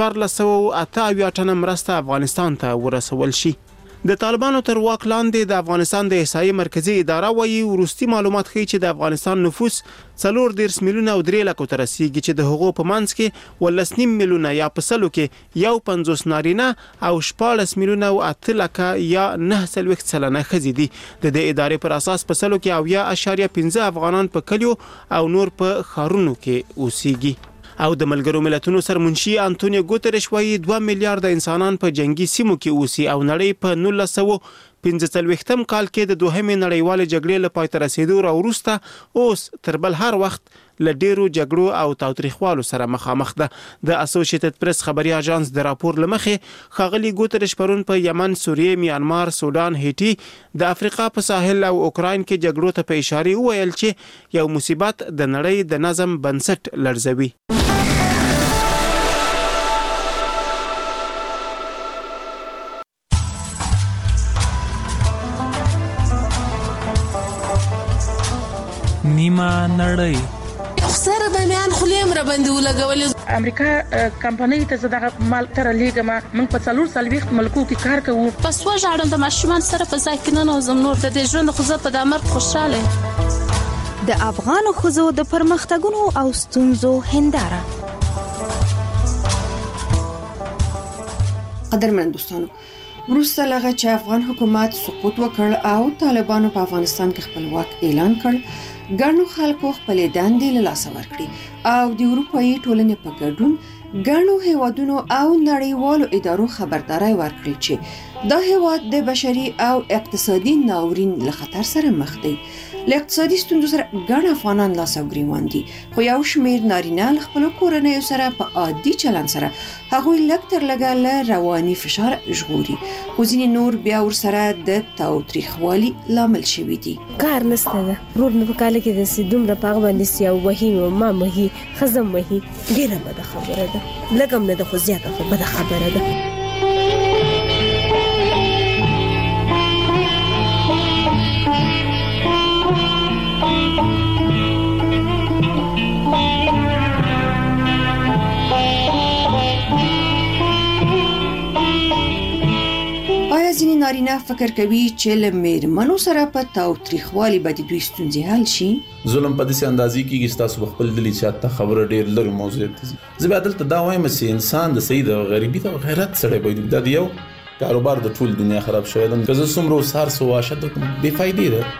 1488 ټنه مرسته افغانستان ته ورسول شي. د طالبانو تر واک لاندې د افغانستان د احصایې مرکزی اداره وایي وروستي معلومات ښیي چې د افغانستان نفوس 4.3 میلیونه او 3 لکه ته رسیږي چې د هغو په منځ کې 19 میلیونه یا په سلو کې 50 نارینه او 14 میلیونه او 8 لکه یا 9 سلنه ښځې دي. د دې ادارې پر اساس په سلو کې 0.15 افغانان په کلیو او نور په ښارونو کې اوسېږي. او د ملګرو ملتونو سرمنشي انټونیو ګوتریش وایي 2 میلیارډ انسانان په جنگي سیمو کې اوسي او نړۍ په 1945 کال کې د دوهمې نړیوالې جګړې له پای ته رسیدو وروسته اوس تر بل هر وخت له ډیرو جګړو او تاوتریخوالو سره مخامخ ده. د اسوسییټډ پریس خبري اژانس د راپور لمخې ښاغلي ګوتریش پرون په یمن، سوریه، میانمار، سودان، هیټي، د افریقا په ساحل او اوکراین کې جګړو ته په اشاره ویل چې یو مصیبت د نړۍ د نظم بنسټ لړزوي. نیمه نړۍ سره د میان خلیم را باندې ولګولې. امریکا کمپنۍ ته زداغه مال تر لیګه ما موږ په 4 ملکو کې کار کوو. پس وژاړم د ماشومان سره په ځای کې نه نوزم نور د دې ژوند خو زه په دامر خوشاله. د افغانو ښځو د پرمختګونو او ستونزو هنداره. قدرمن دوستانو، وروسته لغه چې افغان حکومت سقوط وکړ او طالبانو په افغانستان کې خپلواک اعلان کړ، ګڼو خلکو خپل دندې له لاسه ورکړې او د اروپאי ټولنې په ګډون ګڼو هیوادونو او نړیوالو ادارو خبرداري ورکړې چې دا هیواد د بشري او اقتصادي ناورین له خطر سره مخ دی. له اقتصادي ستونزو سره ګڼ افغانان لاس او ګریوان دي، خو یو شمېر نارینه له خپلو کورنیو سره په عادي چلند سره هغوی لږ تر لږه له رواني فشار ژغوري، خو ځینې نور بیا ورسره د تاوتریخوالي لامل شوي دي. کار نسته ده، رور مې په کاله کې داسې دومره په هغه باندې سي او وهي نو ما مهي ښځه مهي، ډېره بده خبره ده، لږ هم نه ده خو زیاته خو بده خبره ده. نارینه فکر کوي چې له میرمنو سره په تاوتریخوالي به د دوی ستونزې حل شي؟ ظلم په داسې اندازې کېږي چې تاسو خپل دلی چاته خبره ډېر لري موضوع دي. زه به دلته دا وایم چې انسان د سید او غریبي ته غیرت سره باید د یو کاروبار د ټول دنیا خراب شوی ده. که زه څومره سهار سو واشه د بې فایدې ده.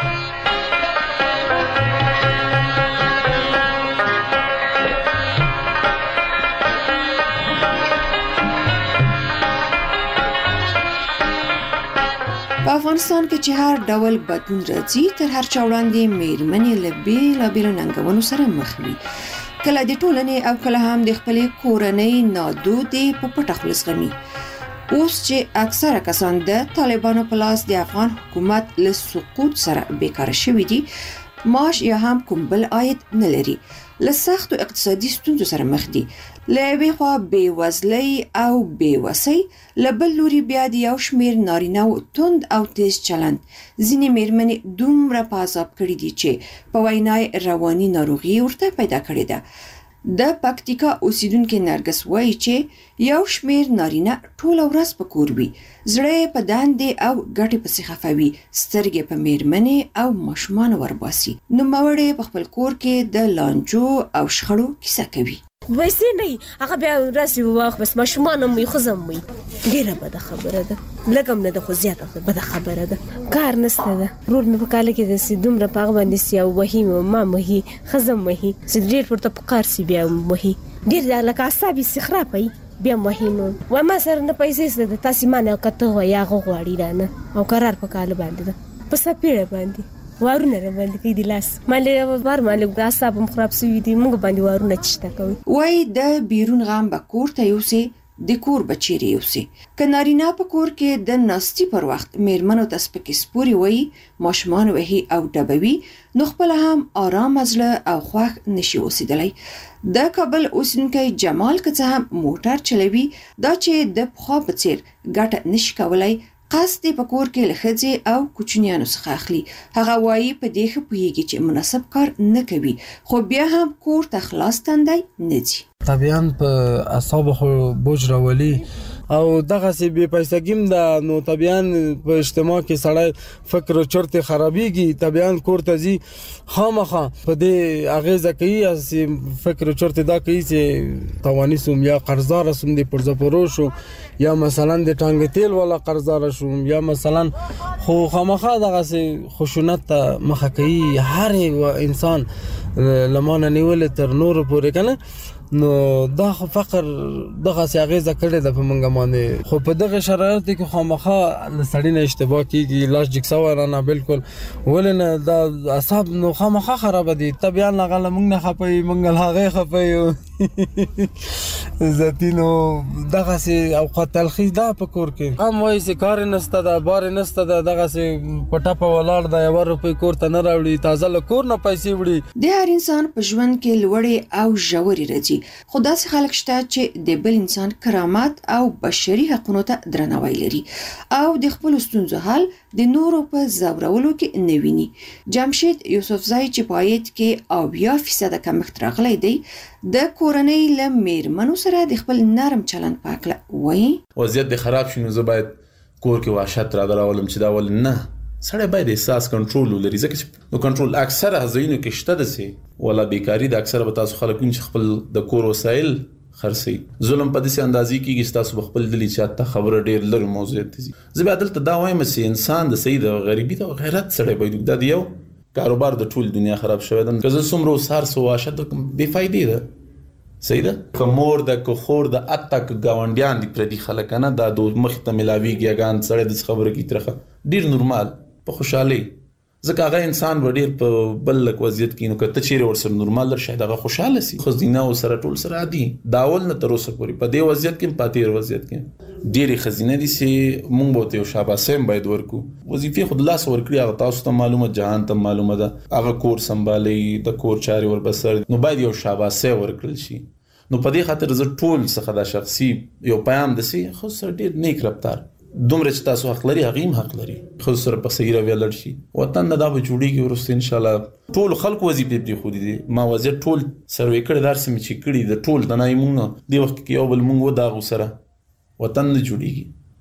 په افغانستان کې چې هر ډول بدلون راځي تر هر چا وړاندې میرمنې له بېلابېلو ننګونو سره مخ وي. کله د ټولنې او کله هم د خپلې کورنۍ نادودې په پټه خوله زغمي. اوس چې اکثره کسان د طالبانو په لاس د افغان حکومت له سقوط سره بیکاره شوي دي، معاش یا هم کوم بل عاید نه لري، له سختو اقتصادي ستونزو سره مخ دي، له یوې خوا بېوزلۍ او بېوسۍ، له بل لوري بیا د یو شمېر نارینه‌و توند او تیز چلند ځینې میرمنې دومره په عذاب کړي دي چې په وینا یې رواني ناروغي ورته پیدا کړې ده. د پکتیکا اوسیدونکو نرګس وایي چې یو شمېر نارینه ټوله ورځ په کور وي، زړه په دندې او ګټې پسې خفه وي، سترګې په میرمنې او ماشومانو ورباسي. نوموړې په خپل کور کې د لانجو او شخړو کیسه کوي. ویسې نه هغه بیا راسي واخ بس ماشومان هم خزم وي. ډیره بده خبره ده، لګم نه ده خو زیاته بده خبره ده. کار نشته ده. رول مې په کال کې د سیدوم را پاغ باندې سی او وهیم ما مهي خزم مهي سیدریټ ورته پکار سی بیا مهي ډیر لکه اعصاب استخراپ وي بیا مهینو و ما سره نه پیسې ست تاسو مانه کته و یا غوړی رانه او قرار په کال باندې ده په سپیړه باندې وارونه باندې کې د لاس مالې بار مالې اعصاب مخرب سوي دي موږ باندې وارونه چشته کوي. وای د بیرون غم به کور ته یوسي د کور بچیری یوسي. که نارینه په کور کې د ناستی پر وخت میرمنو ته سپکې سپوري وای، ماشومان وهي او ډبوي، نو خپل هم آرام زړه او خوښ نشي اوسېدلی. د کابل اوسیدونکی جمال که څه هم موټر چلوي، دا چې د پخوا په څیر ګټه نشي کولای، قصد په کور کې لخځي او کوچنیانو څخه اخلي. هغه وایي په دې ښه پوهیږي چې مناسب کار نه کوي، خو بیا هم کور ته خلاص تندی نه ځي. طبيعا په اعصاب خو بوج راولي او دغه سی بے پیسګیم دا نو طبيعا په اجتماع کې سړی فکر او چرته خرابيږي، طبيعا کور ته ځي خامخا په دې اغیزه کوي اس فکر او چرته دا کوي چې توانی سوم یا قرضدار سوم دي پر زپورو شو یا مثلا د ټانګ تیل ولا قرضدار شوم یا مثلا خو خامخا دغه سی خشونت مخه کوي. هر انسان لمانه نیول تر نور پورې کنه نو دا فقر دغه سیاغه کړي د پمنګ باندې، خو په دغه شرایط کې خامخا لسړی نه اشتباه کیږي، لاس جکسا ورانه بالکل ولنه دا اعصاب نو خامخا خراب دي. طبيعا لغله موږ نه خپي منګل هغه خپي زتینو دغه سي اوقات تلخیص دا په کور کې هم وایي چې کار نسته دا بار نسته دا دغه سي پټه په ولار دا 1 روپۍ کور ته نه راوړي، تازه له کور نه پیسې وړي. د هر انسان په ژوند کې لوړې او ژورې راځي، خو داسې خلک شته چې د بل انسان کرامت او بشري حقونو ته درناوی لري او د خپل ستونزو حل د نورو په زورولو کې نه ویني. جمشید یوسفزای چې په آیت کې 80% کمښت راغلی دی، د کورنۍ له میرمنو سره د خپل نرم چلند په اړه وایي. وضعیت د خراب شنو زه باید کور کې وحشت را دراولم چې دا ول نه سړی باید احساس کنټرول ولري، ځکه چې نو کنټرول اکثره ځایونو کې شته ده سي ولا بیکاری د اکثره به تاسو خلک چې خپل د کور وسایل خرڅي. ظلم په داسې اندازې کې چې تاسو خپل دلی چاته خبره ډیر لري موضوع دي. زه به دلته دا وایم چې انسان د سید او غریبي ته غیرت سره باید د یو کاروبار د ټول دنیا خراب شوی ده. که زه څومره سهار سو واشه د بې فایدې ده سیده کومور د کوخور د اتک گاونډیان دي پر دې خلک نه دا د مخ ته ملاویږي غان سره د خبره کی ترخه ډیر نورمال په خوشحالي، ځکه هغه انسان ډیر په بل لک وضعیت کې نو کته چیرې ور سره نورمال در شاید هغه خوشاله سي، خو دینه او سره ټول سره عادي داول نه تر اوسه پورې په دې وضعیت کې پاتې وضعیت کې ډیره خزینه دي سي مونږ بوته او شاباسه باید ورکو وظیفه خود لاس ورکړي هغه تاسو ته معلومه جهان ته معلومه ده هغه کور سمبالي د کور چاري ور بسر نو باید یو شاباسه ورکړل شي. نو په دې خاطر زه ټول څخه د شخصي یو پیام دسي خو سره ډیر نیک رفتار دومره چې تاسو حق لري هغه هم حق لري، خو سره په صحیح رویه لړ شي وطن دا به جوړیږي ورسته ان شاء الله. ټول خلک وظیفه پرې خو دي ما وزیر ټول سروې کړی درس می چې کړی د ټول د نایمونو دی وخت کې یو بل مونږ دا غو سره وطن نه جوړیږي.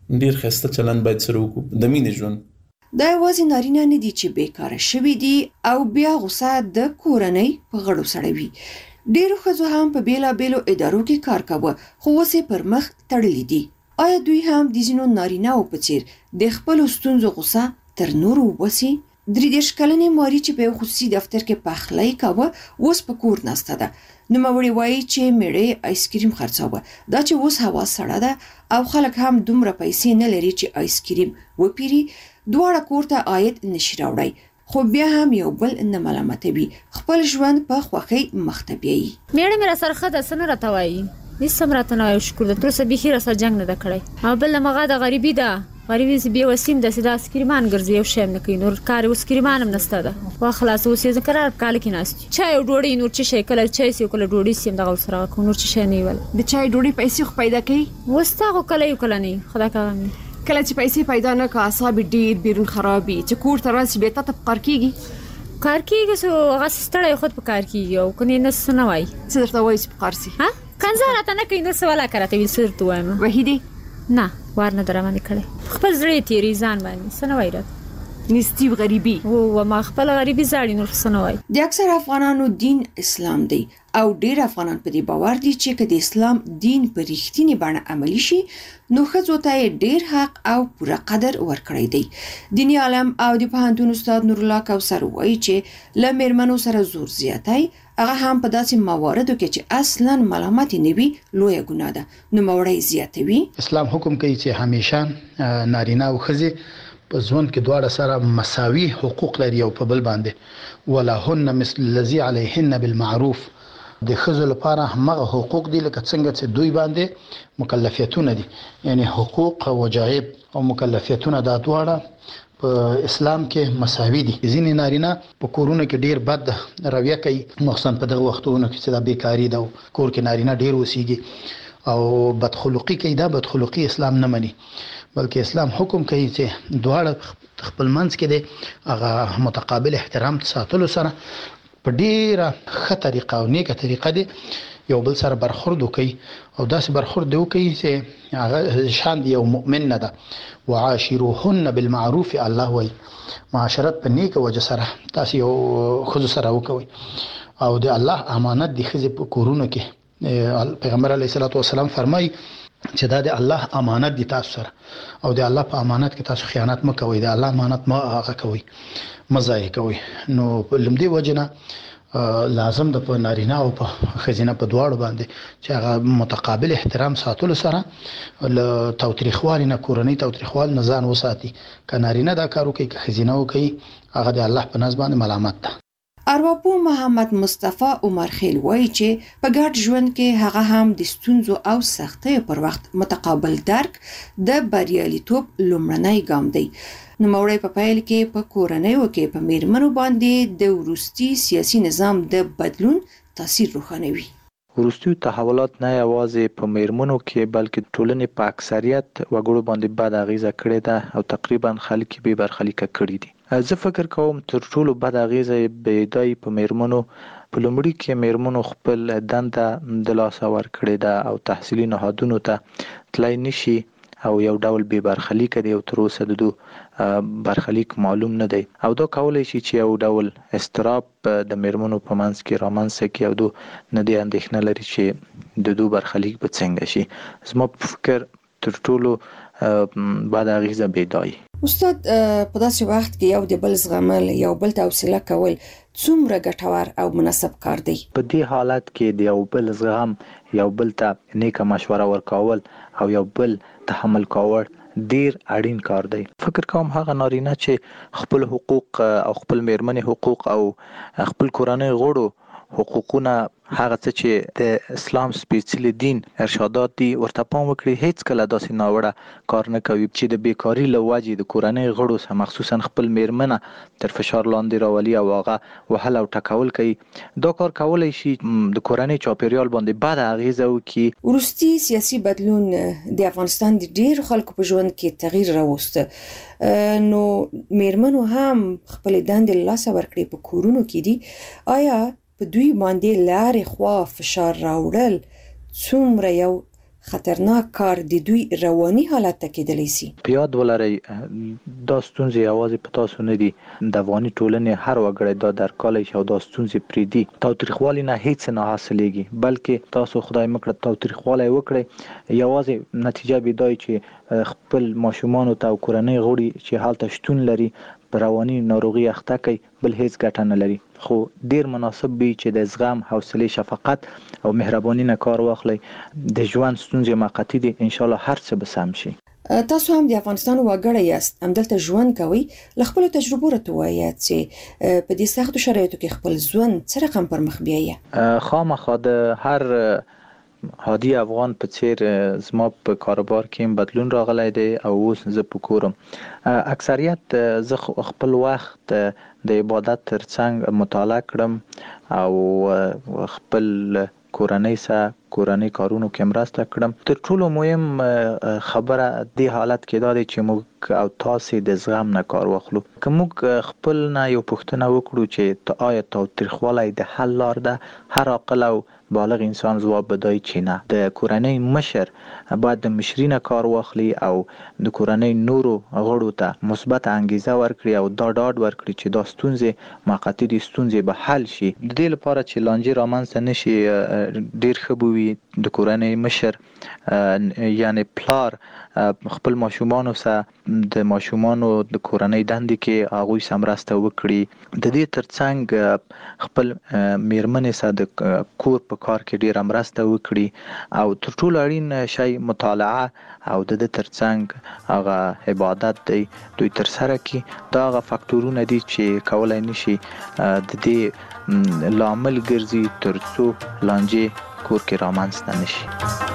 ډیر خسته چلن باید سره وکړو د مینې ژوند. دا یوازې نارینه نه دي چې بیکاره شوي دي او بیا غوسه د کورنۍ په غړو سړوي. ډیرو ښځو هم په بیلابیلو ادارو کې کار کاوه خو اوس یې پر مخ تړلي دي. آیا دوی هم د ځینو نارینه‌و په څیر د خپلو ستونزو غوسه تر نورو وباسي؟ 33 کلنې ماري چې په یو خصوصي دفتر کې پخلی کاوه اوس په کور ناسته ده. نوموړې وایي چې میړه آیسکریم خرڅاوه. دا چې اوس هوا سړه ده او خلک هم دومره پیسې نه لري چې آیسکریم وپیري، دواړه کور ته عاید نشي راوړی. خو بیا هم یو بل نه ملامتوي، خپل ژوند په خوښۍ مخته بیایي. میړه مې را سره ښه ده، څه نه راته وایي، هېڅ هم راته نه وایي، شکر ده، تر اوسه بیخي را سره جنګ نه ده کړی. او بل مغه د غریبي ده، غریبي چې بې وسیم داسې د اسکریمان ګرځي، یو شی هم نه کوي، نور کار اوس اسکریمان هم نشته ده. وا خلاص اوس یې زه قرار په کاله کې ناست یو چای او ډوډۍ، نور څه شی، کله چای سي کله ډوډۍ سي، دغه سره کوم نور څه شی نه ویل. د چای ډوډۍ پیسې خو پیدا کوي، اوس تا خو کله یو کله نه، خدا کوي کله چې پیسې پیدا نه کا اعصاب ډیر بیرون خرابي، چې کور ته راسي به ته کار کیږي. کار کیږي سو هغه ستړی خود په کار کیږي او کني نه سنوي. څه درته وایي چې په کار سي؟ ها کنځه راته نه کوي، نو سواله کرته ویل سر تو وایم. وحیدی نه وارنه درمانه کړي، خپل زړه تیری ځان باندې سنوي راته نستی غریبی او ما خپل غریبی زاړی نور سنوي. د اکثر افغانانو دین اسلام دی او ډیر افغانان په دې باور دي چې کله د اسلام دین په رښتینی بڼه عملی شي نو ښځو ته ډیر حق او پوره قدر ورکړی دی. دینی عالم او د پوهنتون استاد نور الله کوثر وایي چې له میرمنو سره زور زیاتی هغه هم په داسې مواردو کې چې اصلا ملامت نه وي لویه ګناه ده. نو موړی زیاتوي. اسلام حکم کوي چې همیشه نارینه او ښځې په ژوند کې دواړه سره مساوي حقوق لري او په بل باندې ولهن مثل الذي عليهن بالمعروف. د ښځو لپاره همغه حقوق دي لکه څنګه چې دوی باندې مکلفیتونه دي، یعنی حقوق او واجب او مکلفیتونه دا دواړه په اسلام کې مساوي دي. ځینې نارینه په کورونو کې ډیر بد رویه کوي، مخصوصا په دغه وختونو کې چې دا بیکاری ده او کور کې نارینه ډیر اوسېږي او بدخلقي کوي. دا بدخلقي اسلام نه مني، بلکې اسلام حکم کوي چې دواړه خپل منځ کې د هغه متقابل احترام ساتلو سره په ډیره ښه طریقه او نیکه طریقه دی یو بل سره برخورد وکړي او داسې برخورد وکړي چې هغه شان دی یو مؤمن نه ده. وعاشروهن بالمعروف، الله وایي معاشرت په نیکه وجه سره تاسو یو ښځو سره وکوئ او د الله امانت دی ښځې په کورونو کې. پیغمبر علیه الصلاة والسلام فرمایي چې دا د الله امانت دی تاسو سره او د الله په امانت کې تاسو خیانت مه کوئ، د الله امانت مه هغه کوئ، مه ضایع کوئ. نو لمدې وجنه لازم د په نارینه او په ښځینه په دواړو باندې چې هغه متقابل احترام ساتلو سره له تاوتریخوالي نه، کورنۍ تاوتریخوال نه ځان وساتي. که نارینه دا کار وکړي که ښځینه وکړي هغه د الله په نزد باندې ملامت ده. ارواپو محمد مصطفی عمر خیل وایي چې په ګډ ژوند کې هغه هم د ستونزو او سختیو پر وخت متقابل درک د بریالیتوب لومړنی ګام دی. نوموړی په پیل کې په کورنیو کې په میرمنو باندې د وروستي سیاسي نظام د بدلون تاثیر روښانوي. وروستي تحولات نه یوازې په میرمنو کې بلکې ټولنې په اکثریت وګړو باندې بد اغیزه کړې ده او تقریبا خلک به برخلیک کړي دي. زه فکر کوم تر ټولو بد اغیزه به دای په میرمنو په لومړي کې میرمنو خپل دنده د لاس ور کړې ده او تحصیلي نهادونو ته تلای نشي او یو ډول به برخلیک دی او تر اوسه د برخلیک معلوم نه دی او دا کولای شي چې یو ډول استراب د میرمنو په منځ کې رامنځته کړي او دو نه دی اندېښنه لري چې د دو برخلیک به څنګه شي. زما په فکر تر ټولو بعد اغیزه بيدای. استاد په داسې وخت کې یو د بل زغمل، یو بل ته حوصله کول څومره ګټور او مناسب کار دی؟ په دې حالت کې د یو بل زغم، یو بل ته نیکه مشوره ورکول او یو بل تحمل کول ډیر اړین کار دی. فکر کوم هغه نارینه چې خپل حقوق او خپل میرمنې حقوق او خپل کورنۍ غړو حقوقونه هغه څه چې د اسلام سپیڅلی دین ارشادات دي ورته پام وکړي، هیڅ کله داسې ناوړه کار نه کوي چې د بیکاری له وجې د کورنۍ غړو سره مخصوصا خپل میرمنه تر فشار لاندې راولي او هغه وهل او ټکول کوي. دا کار کولای شي د کورنۍ چاپیریال باندې بد اغیزه وکړي. وروستي سیاسي بدلون د افغانستان د ډېر خلکو په ژوند کې تغییر راوسته. نو میرمنو هم خپل دندې له لاسه ورکړي په کورونو کې دي. آیا په دوی باندې لارې خوا فشار راوړل څومره یو خطرناک کار د دوی رواني حالت ته کېدلی شي. په یاد ولرئ دا ستونزې یوازې په تاسو نه دي، د افغاني ټولنې هر وګړی دا درک کولی شي او دا ستونزې پرېږدي. تاوتریخوالي نه هیڅ نه حاصلېږي، بلکې تاسو خدای مکړه تاوتریخوالی وکړئ، یوازې نتیجه به دا چې خپل ماشومانو ته او کورنۍ غړي چې هلته شتون لري په رواني ناروغي اخته کوي، بل هیڅ ګټه نه لري. خو ډیر مناسب وي چې د زغم، حوصله، شفقت او مهرباني نه کار واخلئ. د ژوند ستونزې موقتي دي، ان شاء الله هر څه به سم شي. تاسو هم د افغانستان وګړی یاست، همدلته ژوند کوئ. له خپلو تجربو راته ووایاست چې په دې سختو شرایطو کې خپل ژوند څه رقم پر مخ بیایي؟ خامخا د هر عادي افغان په څیر زما په کاروبار کې بدلون راغلی دی او اوس زه په کورم. اکثریت زه خپل وخت د عبادت ترڅنګ مطالعه کړم او خپل کورنۍ سره کورنۍ کارونو کې مرسته کړم. تر ټولو مهم خبره د حالت کې دا دی چې موږ او تاسو د زغم نه کار واخلو. که موږ خپل نه یو پوښتنه وکړو چې آیا تاوتریخوالی د حل لار ده، هر عاقل او بالغ انسان ځواب بدای چې نه. د کورنۍ مشر باید د مشري نه کار واخلي او د کورنۍ نورو غړو ته مثبت انګیزه ورکړي او دا ډاډ ورکړي چې دا ستونزې موقتي دي، ستونزې به حل شي. د دې لپاره چې لانجې رامنځته نشي، ډیر ښه به وي د کورنۍ مشر یعنی پلار خپل ماشومانو سره د ماشومانو د کورنۍ دندې کې هغوی سره مرسته وکړي. د دې ترڅنګ خپل میرمنې سره د کور په کار کې ډیره مرسته وکړي او تر ټولو اړین شی مطالعه او د ترڅنګ هغه عبادت دی دوی تر سره کړي. دا هغه فاکتورونه دي چې کولای نشي د دې لامل ګرځي ترڅو لانجې کور کې رامنځته نشي.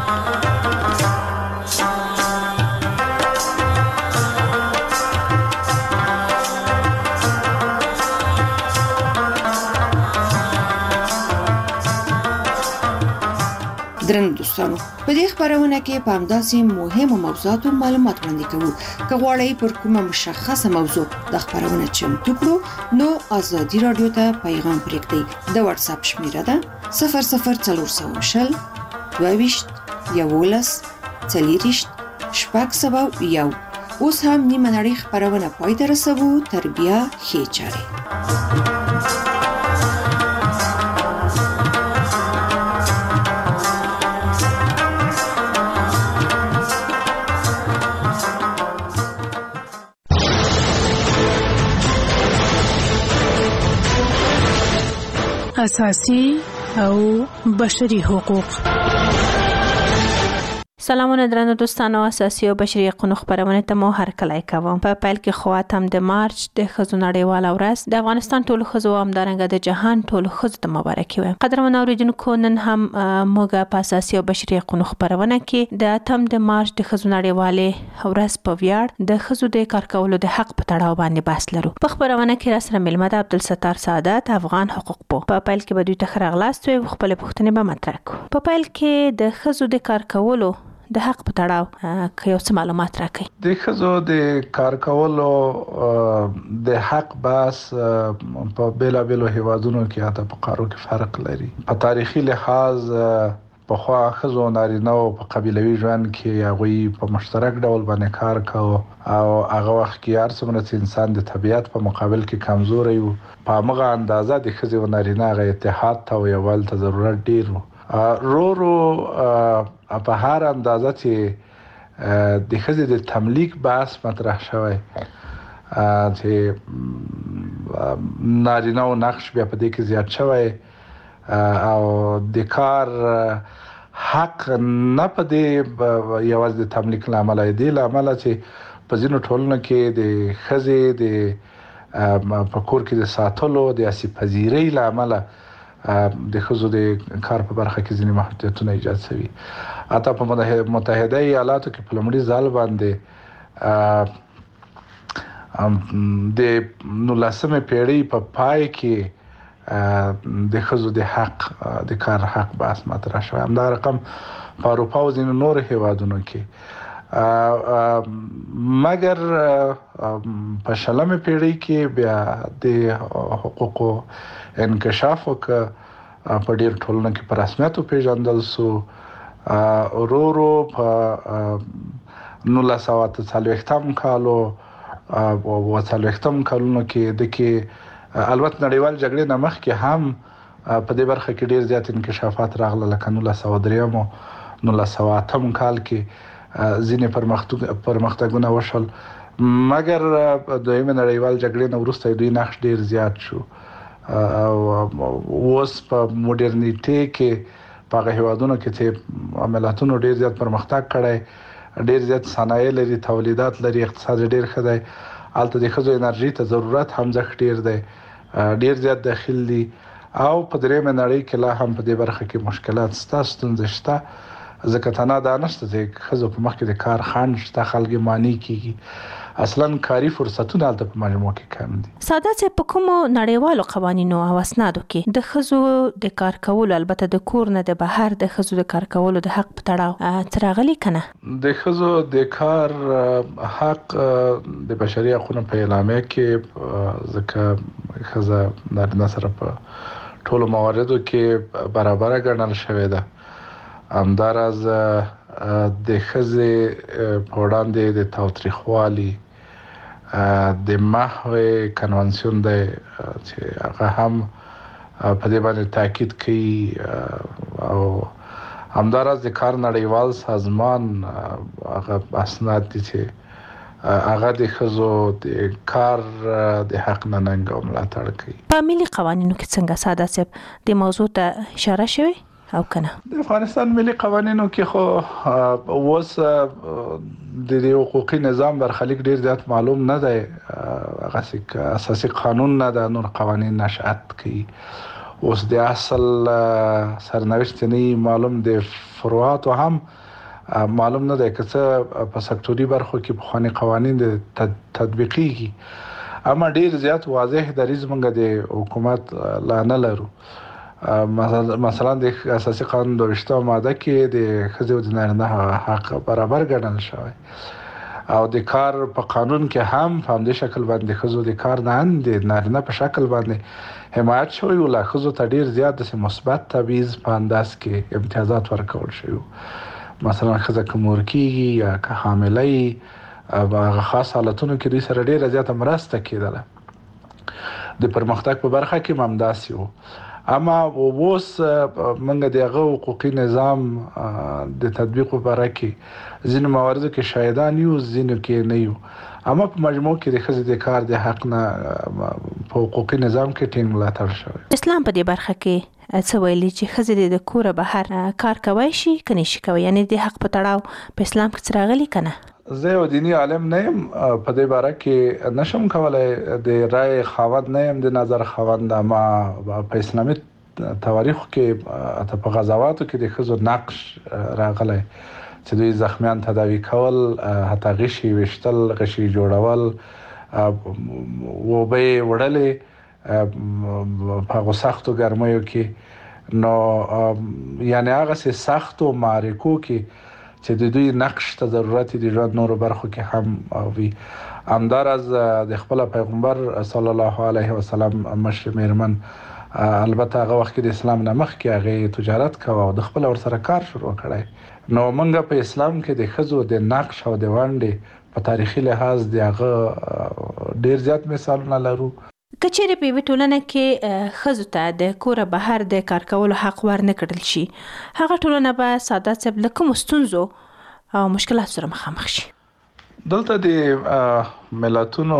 درنو دوستانو، په دې خبرونه کې په همداسې مهمو موضوعاتو معلومات وړاندې کوو. که غواړئ پر کومه مشخصه موضوع د خبرونه چمتو کړو نو ازادي رادیو ته پیغام پرېږدئ. د واتس اپ شمیره ده 00420 22 11 40 601. اوس هم نیمه نړۍ خبرونه پای ته رسوو. تر بیا ښې چارې. اساسي او بشري حقوق. سلامونه درنو دوستانو، اساسي او بشري حقوقو خبرونه ته مو هر کله کوم. په پیل کې خواتم د مارچ د ښځو نړیواله ورځ د افغانستان ټولو ښځو او همدارنګه د جهان ټولو ښځو ته مبارکي وایم. قدرمن اوریدونکو، نن هم موږ په اساسي او بشري حقوقو خبرونه کې د 8 د مارچ د ښځو نړیواله ورځ په ویاړ د ښځو د کار کولو د حق په تړاو باندې بحث لرو. په خبرونه کې را سره ملمه د عبدالستار سعادت، افغان حقوق په پیل کې به دوی ته خراغلاست وي خپل پوښتنې به مطرح کړو. په پیل کې د ښځو د کار کولو د حق په تړاو که یو څه معلومات راکړئ. د ښځو د کار کولو د حق بحث په بیلابیلو هیوادونو کې حتی په قارو کې فرق لري. په تاریخي لحاظ پخوا ښځو نارینه او په قبیلوي ژوند کې هغوی په مشترک ډول باندې کار کوي او هغه وخت کې هر څومره چې انسان د طبیعت په مقابل کې کمزوری و، په همغه اندازه د ښځې او نارینه هغه اتحاد ته او یووالي ته ضرورت ډیر و. رو په هر اندازه چې د ښځې د تملیک بحث مطرح شوی چې نارینه او نقش بیا په دې کې زیات شوی او د کار حق نه په دې یوازې د تملیک لامل دی، لامل چې په ځینو ټولنو کې د ښځې د په کور کې د ساتلو د اساسي پذیرۍ لامل د ښځو د کار په برخه کې ځینې محدودیتونه ایجاد شوي. حتی په متحده ایالاتو کې په لومړي ځل باندې د 19مې پیړۍ په پای کې د ښځو د حق د کار حق بحث مطرح شوی. همدا رقم په اروپا او ځینو نورو هیوادونو کې، مګر په 20مې پیړۍ کې بیا د حقوقو انکشاف وکړ، په ډېر ټولنو کې په رسمیت پیژندل شو ورو په 1940 کالو او 40 کالونو کې د کې البته نړیوال جګړې نه مخکې هم په دې برخه کې ډیر زیات انکشافات راغله، لکه 1903 او 1908 کال کې ځینې پرمختګونه وشول، مګر دویمه نړیوال جګړې نه وروسته دوی نقش ډیر زیات شو او اوس په موډرنیټي کې په هغه هیوادونو کې چې ملتونو ډیر زیات پرمختګ کړی، ډیر زیات صنایع لري، تولیدات لري، اقتصاد ډیر ښه دی، هلته د ښځو انرژي ته ضرورت هم ځکه ډیر دی، ډیر زیات داخل دي او په درېمه نړۍ کې لا هم په دې برخه کې مشکلات شته، ستونزې شته، ځکه تنها دا نشته چې ښځو په مخ کې د کار خنډ شته، خلک مانی کیږي، اصلا کاری فرصتونه هلته په مجموع کې کم دي. ساده چې په کومو نړیوالو قوانینو او اسنادو کې د ښځو د کار کولو، البته د کور نه د بهر د ښځو د کار کولو د حق په تړاو څه راغلي که نه؟ د ښځو د کار حق د بشري حقونو په اعلامیه کې ځکه ښځه نارینه سره په ټولو مواردو کې برابره ګڼل شوې ده، همداراز د ښځې په وړاندې د تاوتریخوالي د محو کنوانسیون دی چې هغه هم په دې باندې تاکید کوي او همداراز د کار نړیوال سازمان هغه اسناد دي چې هغه د ښځو د کار د حق نه ننګ او ملاتړ کوي. په ملي قوانینو کې څنګه ساده صاحب د موضوع ته اشاره شوې او کنه؟ د افغانستان ملي قوانینو کې خو اوس د حقوقي نظام برخلیک ډیر زیات معلوم نه دی، هغه اساسي قانون نه ده، نور قوانین نشأت کوي، اوس د اصل سرنوشت نه معلوم، د فروعاتو هم معلوم نه دی که څه په سکتوري برخو کې پخواني قوانین تطبیقیږي، اما ډیر زیات واضح دریځ موږ د حکومت لا نه لرو. مثلا د اساسي قانون 22 ماده کې د ښځې او د نارینه حق برابر ګڼل شوی او د کار په قانون کې هم په همدې شکل باندې ښځو د کار نه هم د نارینه په شکل باندې حمایت شوی او لا ښځو ته ډیر زیات د مثبت تبعیض په انداز کې امتیازات ورکول شوی، مثلا ښځه که مور کېږي یا که حامله وي هغه خاص حالتونو کې دوی سره ډیره زیاته مرسته کېدله، د پرمختګ په برخه کې هم همداسې و. اما اوس موږ د هغه حقوقي نظام د تطبیق په اړه کې ځینې مواردو کې شاهدان یو، ځینو کې نه یو، اما په مجموع کې د ښځې د کار د حق نه په حقوقي نظام کې ټینګ ملاتړ شوی. اسلام په دې برخه کې څه ویلي چې ښځې د کوره بهر کار کولی شي که نه شي کولی، یعنی د حق په تړاو په اسلام کې څه راغلي که نه؟ زه یو دینی عالم نه یم، په دې باره کې نشم کولای د رای خاوند نه یم، د نظر خاوند، اما په اسلامي تواریخ کې په غزواتو کې د ښځو نقش راغلی چې دوی زخمیان تداوي کول، حتی غشي ویشتل، غشي جوړول، وبې وړلې په هغو سختو ګرمیو کې، نو یعنی هغسې سختو معرکو کې چې د دوی نقش ته ضرورت د ژوند نورو برخو کې هم وي. همداراز د خپل پیغمبر صلی الله علیه وسلم مشر میرمن، البته هغه وخت کې د اسلام نه مخکې هغه تجارت کوي او د خپل ور سره کار شروع کړی، نو موږ په اسلام کې د ښځو د نقش او د ونډې په تاریخي لحاظ د هغه ډیر زیات مثالونه لرو. که چیرې په یوه ټولنه کې ښځو ته د کوره بهر د کار کولو حق ورنه کړل شي، هغه ټولنه به ساده صاحب له کومو ستونزو او مشکلاتو سره مخامخ شي؟ دلته د ملتونو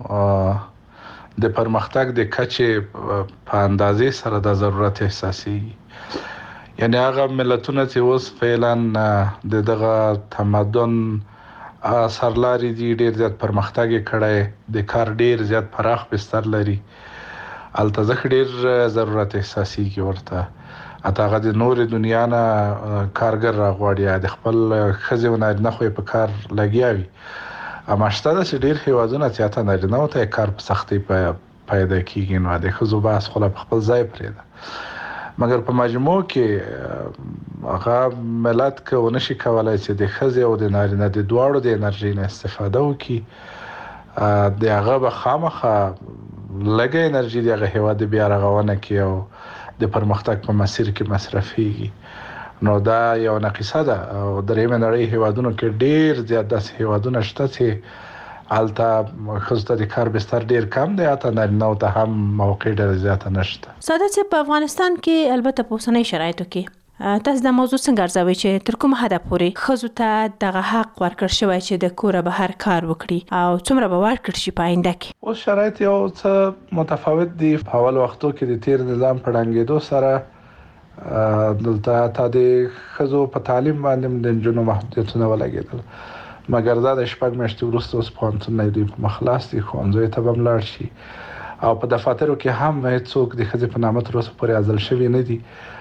د پرمختګ د کچې په اندازې سره د ضرورت احساسي، یعنی هغه ملتونه چې اوس فعلا د دغه تمدن سرلاري دي، ډیر زیات پرمختګ کړی، د کار ډیر زیات پراخ بستر لري، هلته ځکه ډیر ضرورت احساسیږي ورته، حتی هغه د نورې دنیا نه کارګر راغواړي، یا د خپل ښځې او نارینه خو یې په کار لګیا وي، اما شته داسې ډیر هیوادونه چې حتی نارینه‌و ته کار په سختۍ پیدا کېږي، نو د ښځو بحث خو لا په خپل ځای پرېږده، مګر په مجموع کې هغه ملت که ونشي کولی چې د ښځې او د نارینه د دواړو د انرژۍ نه استفاده وکړي، د هغه به خامخا لږه انرژي د هغه هیواد بیا رغونه کوي او د پرمختګ په مسیر کې مصرفیږي، نو دا یو نقصه ده او درېمه نړۍ هیوادونو کې ډیر زیات داسې هیوادونه شته چې البته خصوصا د کار بستر ډیر کم دی، اته نارینه ته هم موقع ډیر زیات نشته. ساده چې په افغانستان کې البته په اوسنۍ شرایطو کې تاسو د موضوع څنګه ارزوي چې تر کومه حد پورې ښځو ته دغه حق ورکړل شوی چې د کوره بهر کار وکړي او څومره به ورکړل شي په آینده کې؟ اوس شرایط یو څه متفاوت دي. په اول وختو کې د تیر نظام په ړنګېدو سره دلته تا د ښځو په تعلیم باندې د نجونو محدودیتونه ولګېدل، مګر دا د شپږ میاشتې وروسته اوس پوهنتونونه دوی په مخ خلاص دي، ښوونځیو ته به هم لاړ شي او په دفاترو کې هم هېڅوک د ښځې په نامه تر اوسه پورې عزل شوي نه دي.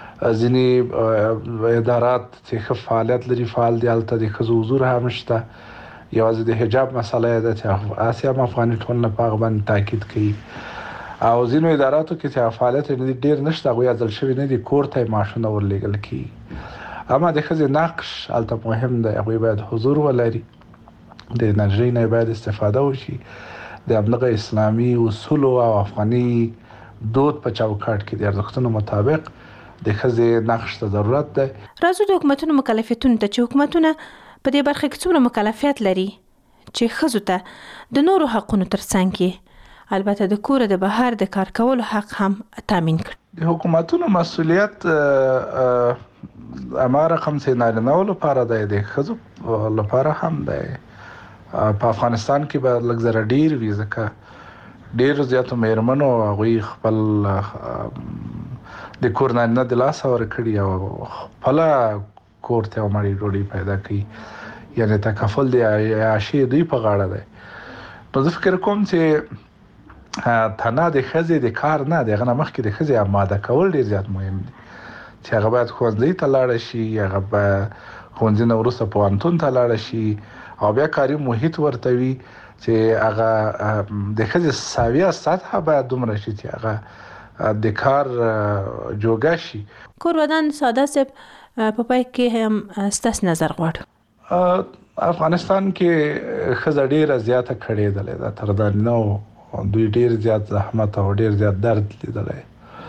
ځینې ادارات چې ښه فعالیت لري فعال دي، هلته د ښځو حضور هم شته. یوازې د حجاب مسله یې ده چې هسې هم افغاني ټولنه په هغه باندې تاکید کوي او ځینو اداراتو کې چې فعالیت یې ډېر نشته، هغوی عزل شوي نه دي، کور ته یې معاشونه ورلېږل کېږي. اما د ښځې نقش هلته مهم دی، هغوی باید حضور ولري، د انرژۍ نه باید استفاده وشي، د همدغه اسلامي اصولو او افغاني دود په چوکاټ کې د ارزښتونو مطابق د ښځې نقش ته ضرورت دی. راځو د حکومتونو مکلفیتونو ته چې حکومتونه په دې برخه کې څومره مکلفیت لري چې ښځو ته د نورو حقونو ترڅنګ کې البته د کوره د بهر د کار کولو حق هم تامین کړي. د حکومتونو مسؤلیت اما رقم چې نارینه‌و لپاره دی، د ښځو لپاره هم دی. په افغانستان کې به لږ زره ډیر وي، ځکه ډیر زیاتو میرمنو هغوی خپل د کور نارینه د لاسه ورکړي او خپله کور ته یوه مړۍ ډوډۍ پیدا کوي، یعنې تکفل د عیاشۍ دوی په غاړه دی. نو زه فکر کوم چې تنها د ښځې د کار نه د هغه نه مخکې د ښځې اماده کول ډیر زیات مهم دي، چې هغه باید ښوونځي ته لاړه شي، هغه به ښوونځي نه وروسته پوهنتون ته لاړه شي او بیا کاري محیط ورته وي چې هغه د ښځې ساویه سطحه باید دومره شي چې هغه د کار جوګه شي. کور ودان ساده صاحب په پای کې هم ستاسو نظر غواړم. افغانستان کې ښځه ډیره زیاته کړېدلې ده، تر نارینه‌و دوی ډیر زیات زحمت او ډیر زیات درد لیدلی.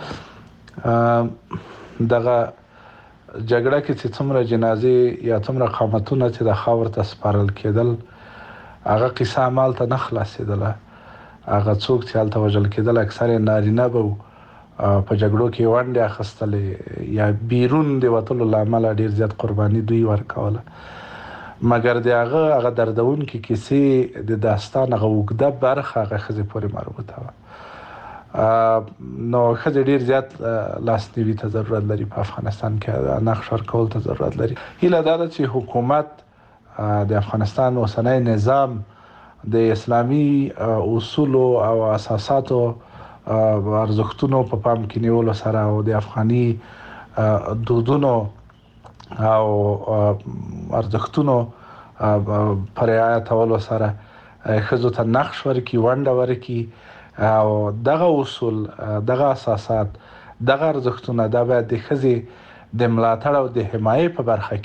دغه جګړه کې چې څومره جنازې یا څومره قامتونه چې د خاور ته سپارل کېدل، هغه قصه همالته نه خلاصېدله. هغه څوک چې هلته وژل کېدل اکثر یې نارینه به وو، په جګړو کې ونډې اخیستلې یا بیرون د وتلو له امله ډیر زیات قرباني دوی ورکوله. مګر د هغه دردونکې کیسې د داستان هغه اوږده برخه هغه ښځې پورې مربوطه وه. نو ښځې ډیر زیات لاسنیوي ته ضرورت لري، په افغانستان کې نقش ورکول ته ضرورت لري. هیله دا ده چې حکومت د افغانستان اوسنی نظام د اسلامي اصولو او اساساتو ارزښتونو په پام کې نیولو سره او د افغاني دودونو او ارزښتونو پر رعایتولو سره ښځو ته نقش ورکړي، ونډه ورکړي او دغه اصول، دغه اساسات، دغه ارزښتونه دا باید د ښځې د ملاتړ او د حمایې په برخه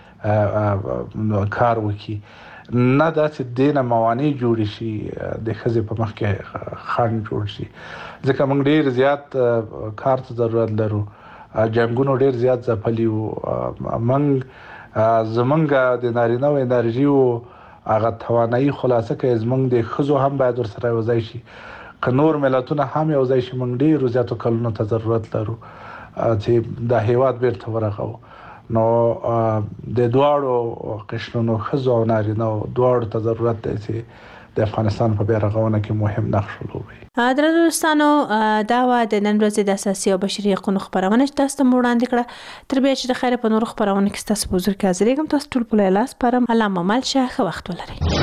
کې کار وکړي، نه دا چې دینه موانع جوړ شي، د ښځې په مخ کې خنډ جوړ شي. ځکه موږ ډیر زیات کار ته ضرورت لرو، جنګونو ډیر زیات ځپلي وو، زمونږ د نارینه و انرژي و هغه توانایي خلاصه کوي، زمونږ د ښځو هم باید ورسره یوځای شي. که نور ملتونه هم یوځای شي، موږ ډیرو زیاتو کلونو ته ضرورت لرو چې دا هیواد بیرته ورغو. نو د دواړو قشرونو ښځو او نارینه دواړو ته ضرورت دی چې د افغانستان په بیا رغونه کې مهم نقش ولوبوي. درنو دوستانو، دا و د نن ورځې د اساسي او بشري حقوقو خبرونه چې تاسو ته وړاندې کړه. تر بیا چې د خیر په نورو خبرونو کې تاسو په حضور کې حاضرېږم، تاسو ټول په لاس پرم. الله مو مل شه، ښه وخت ولرئ.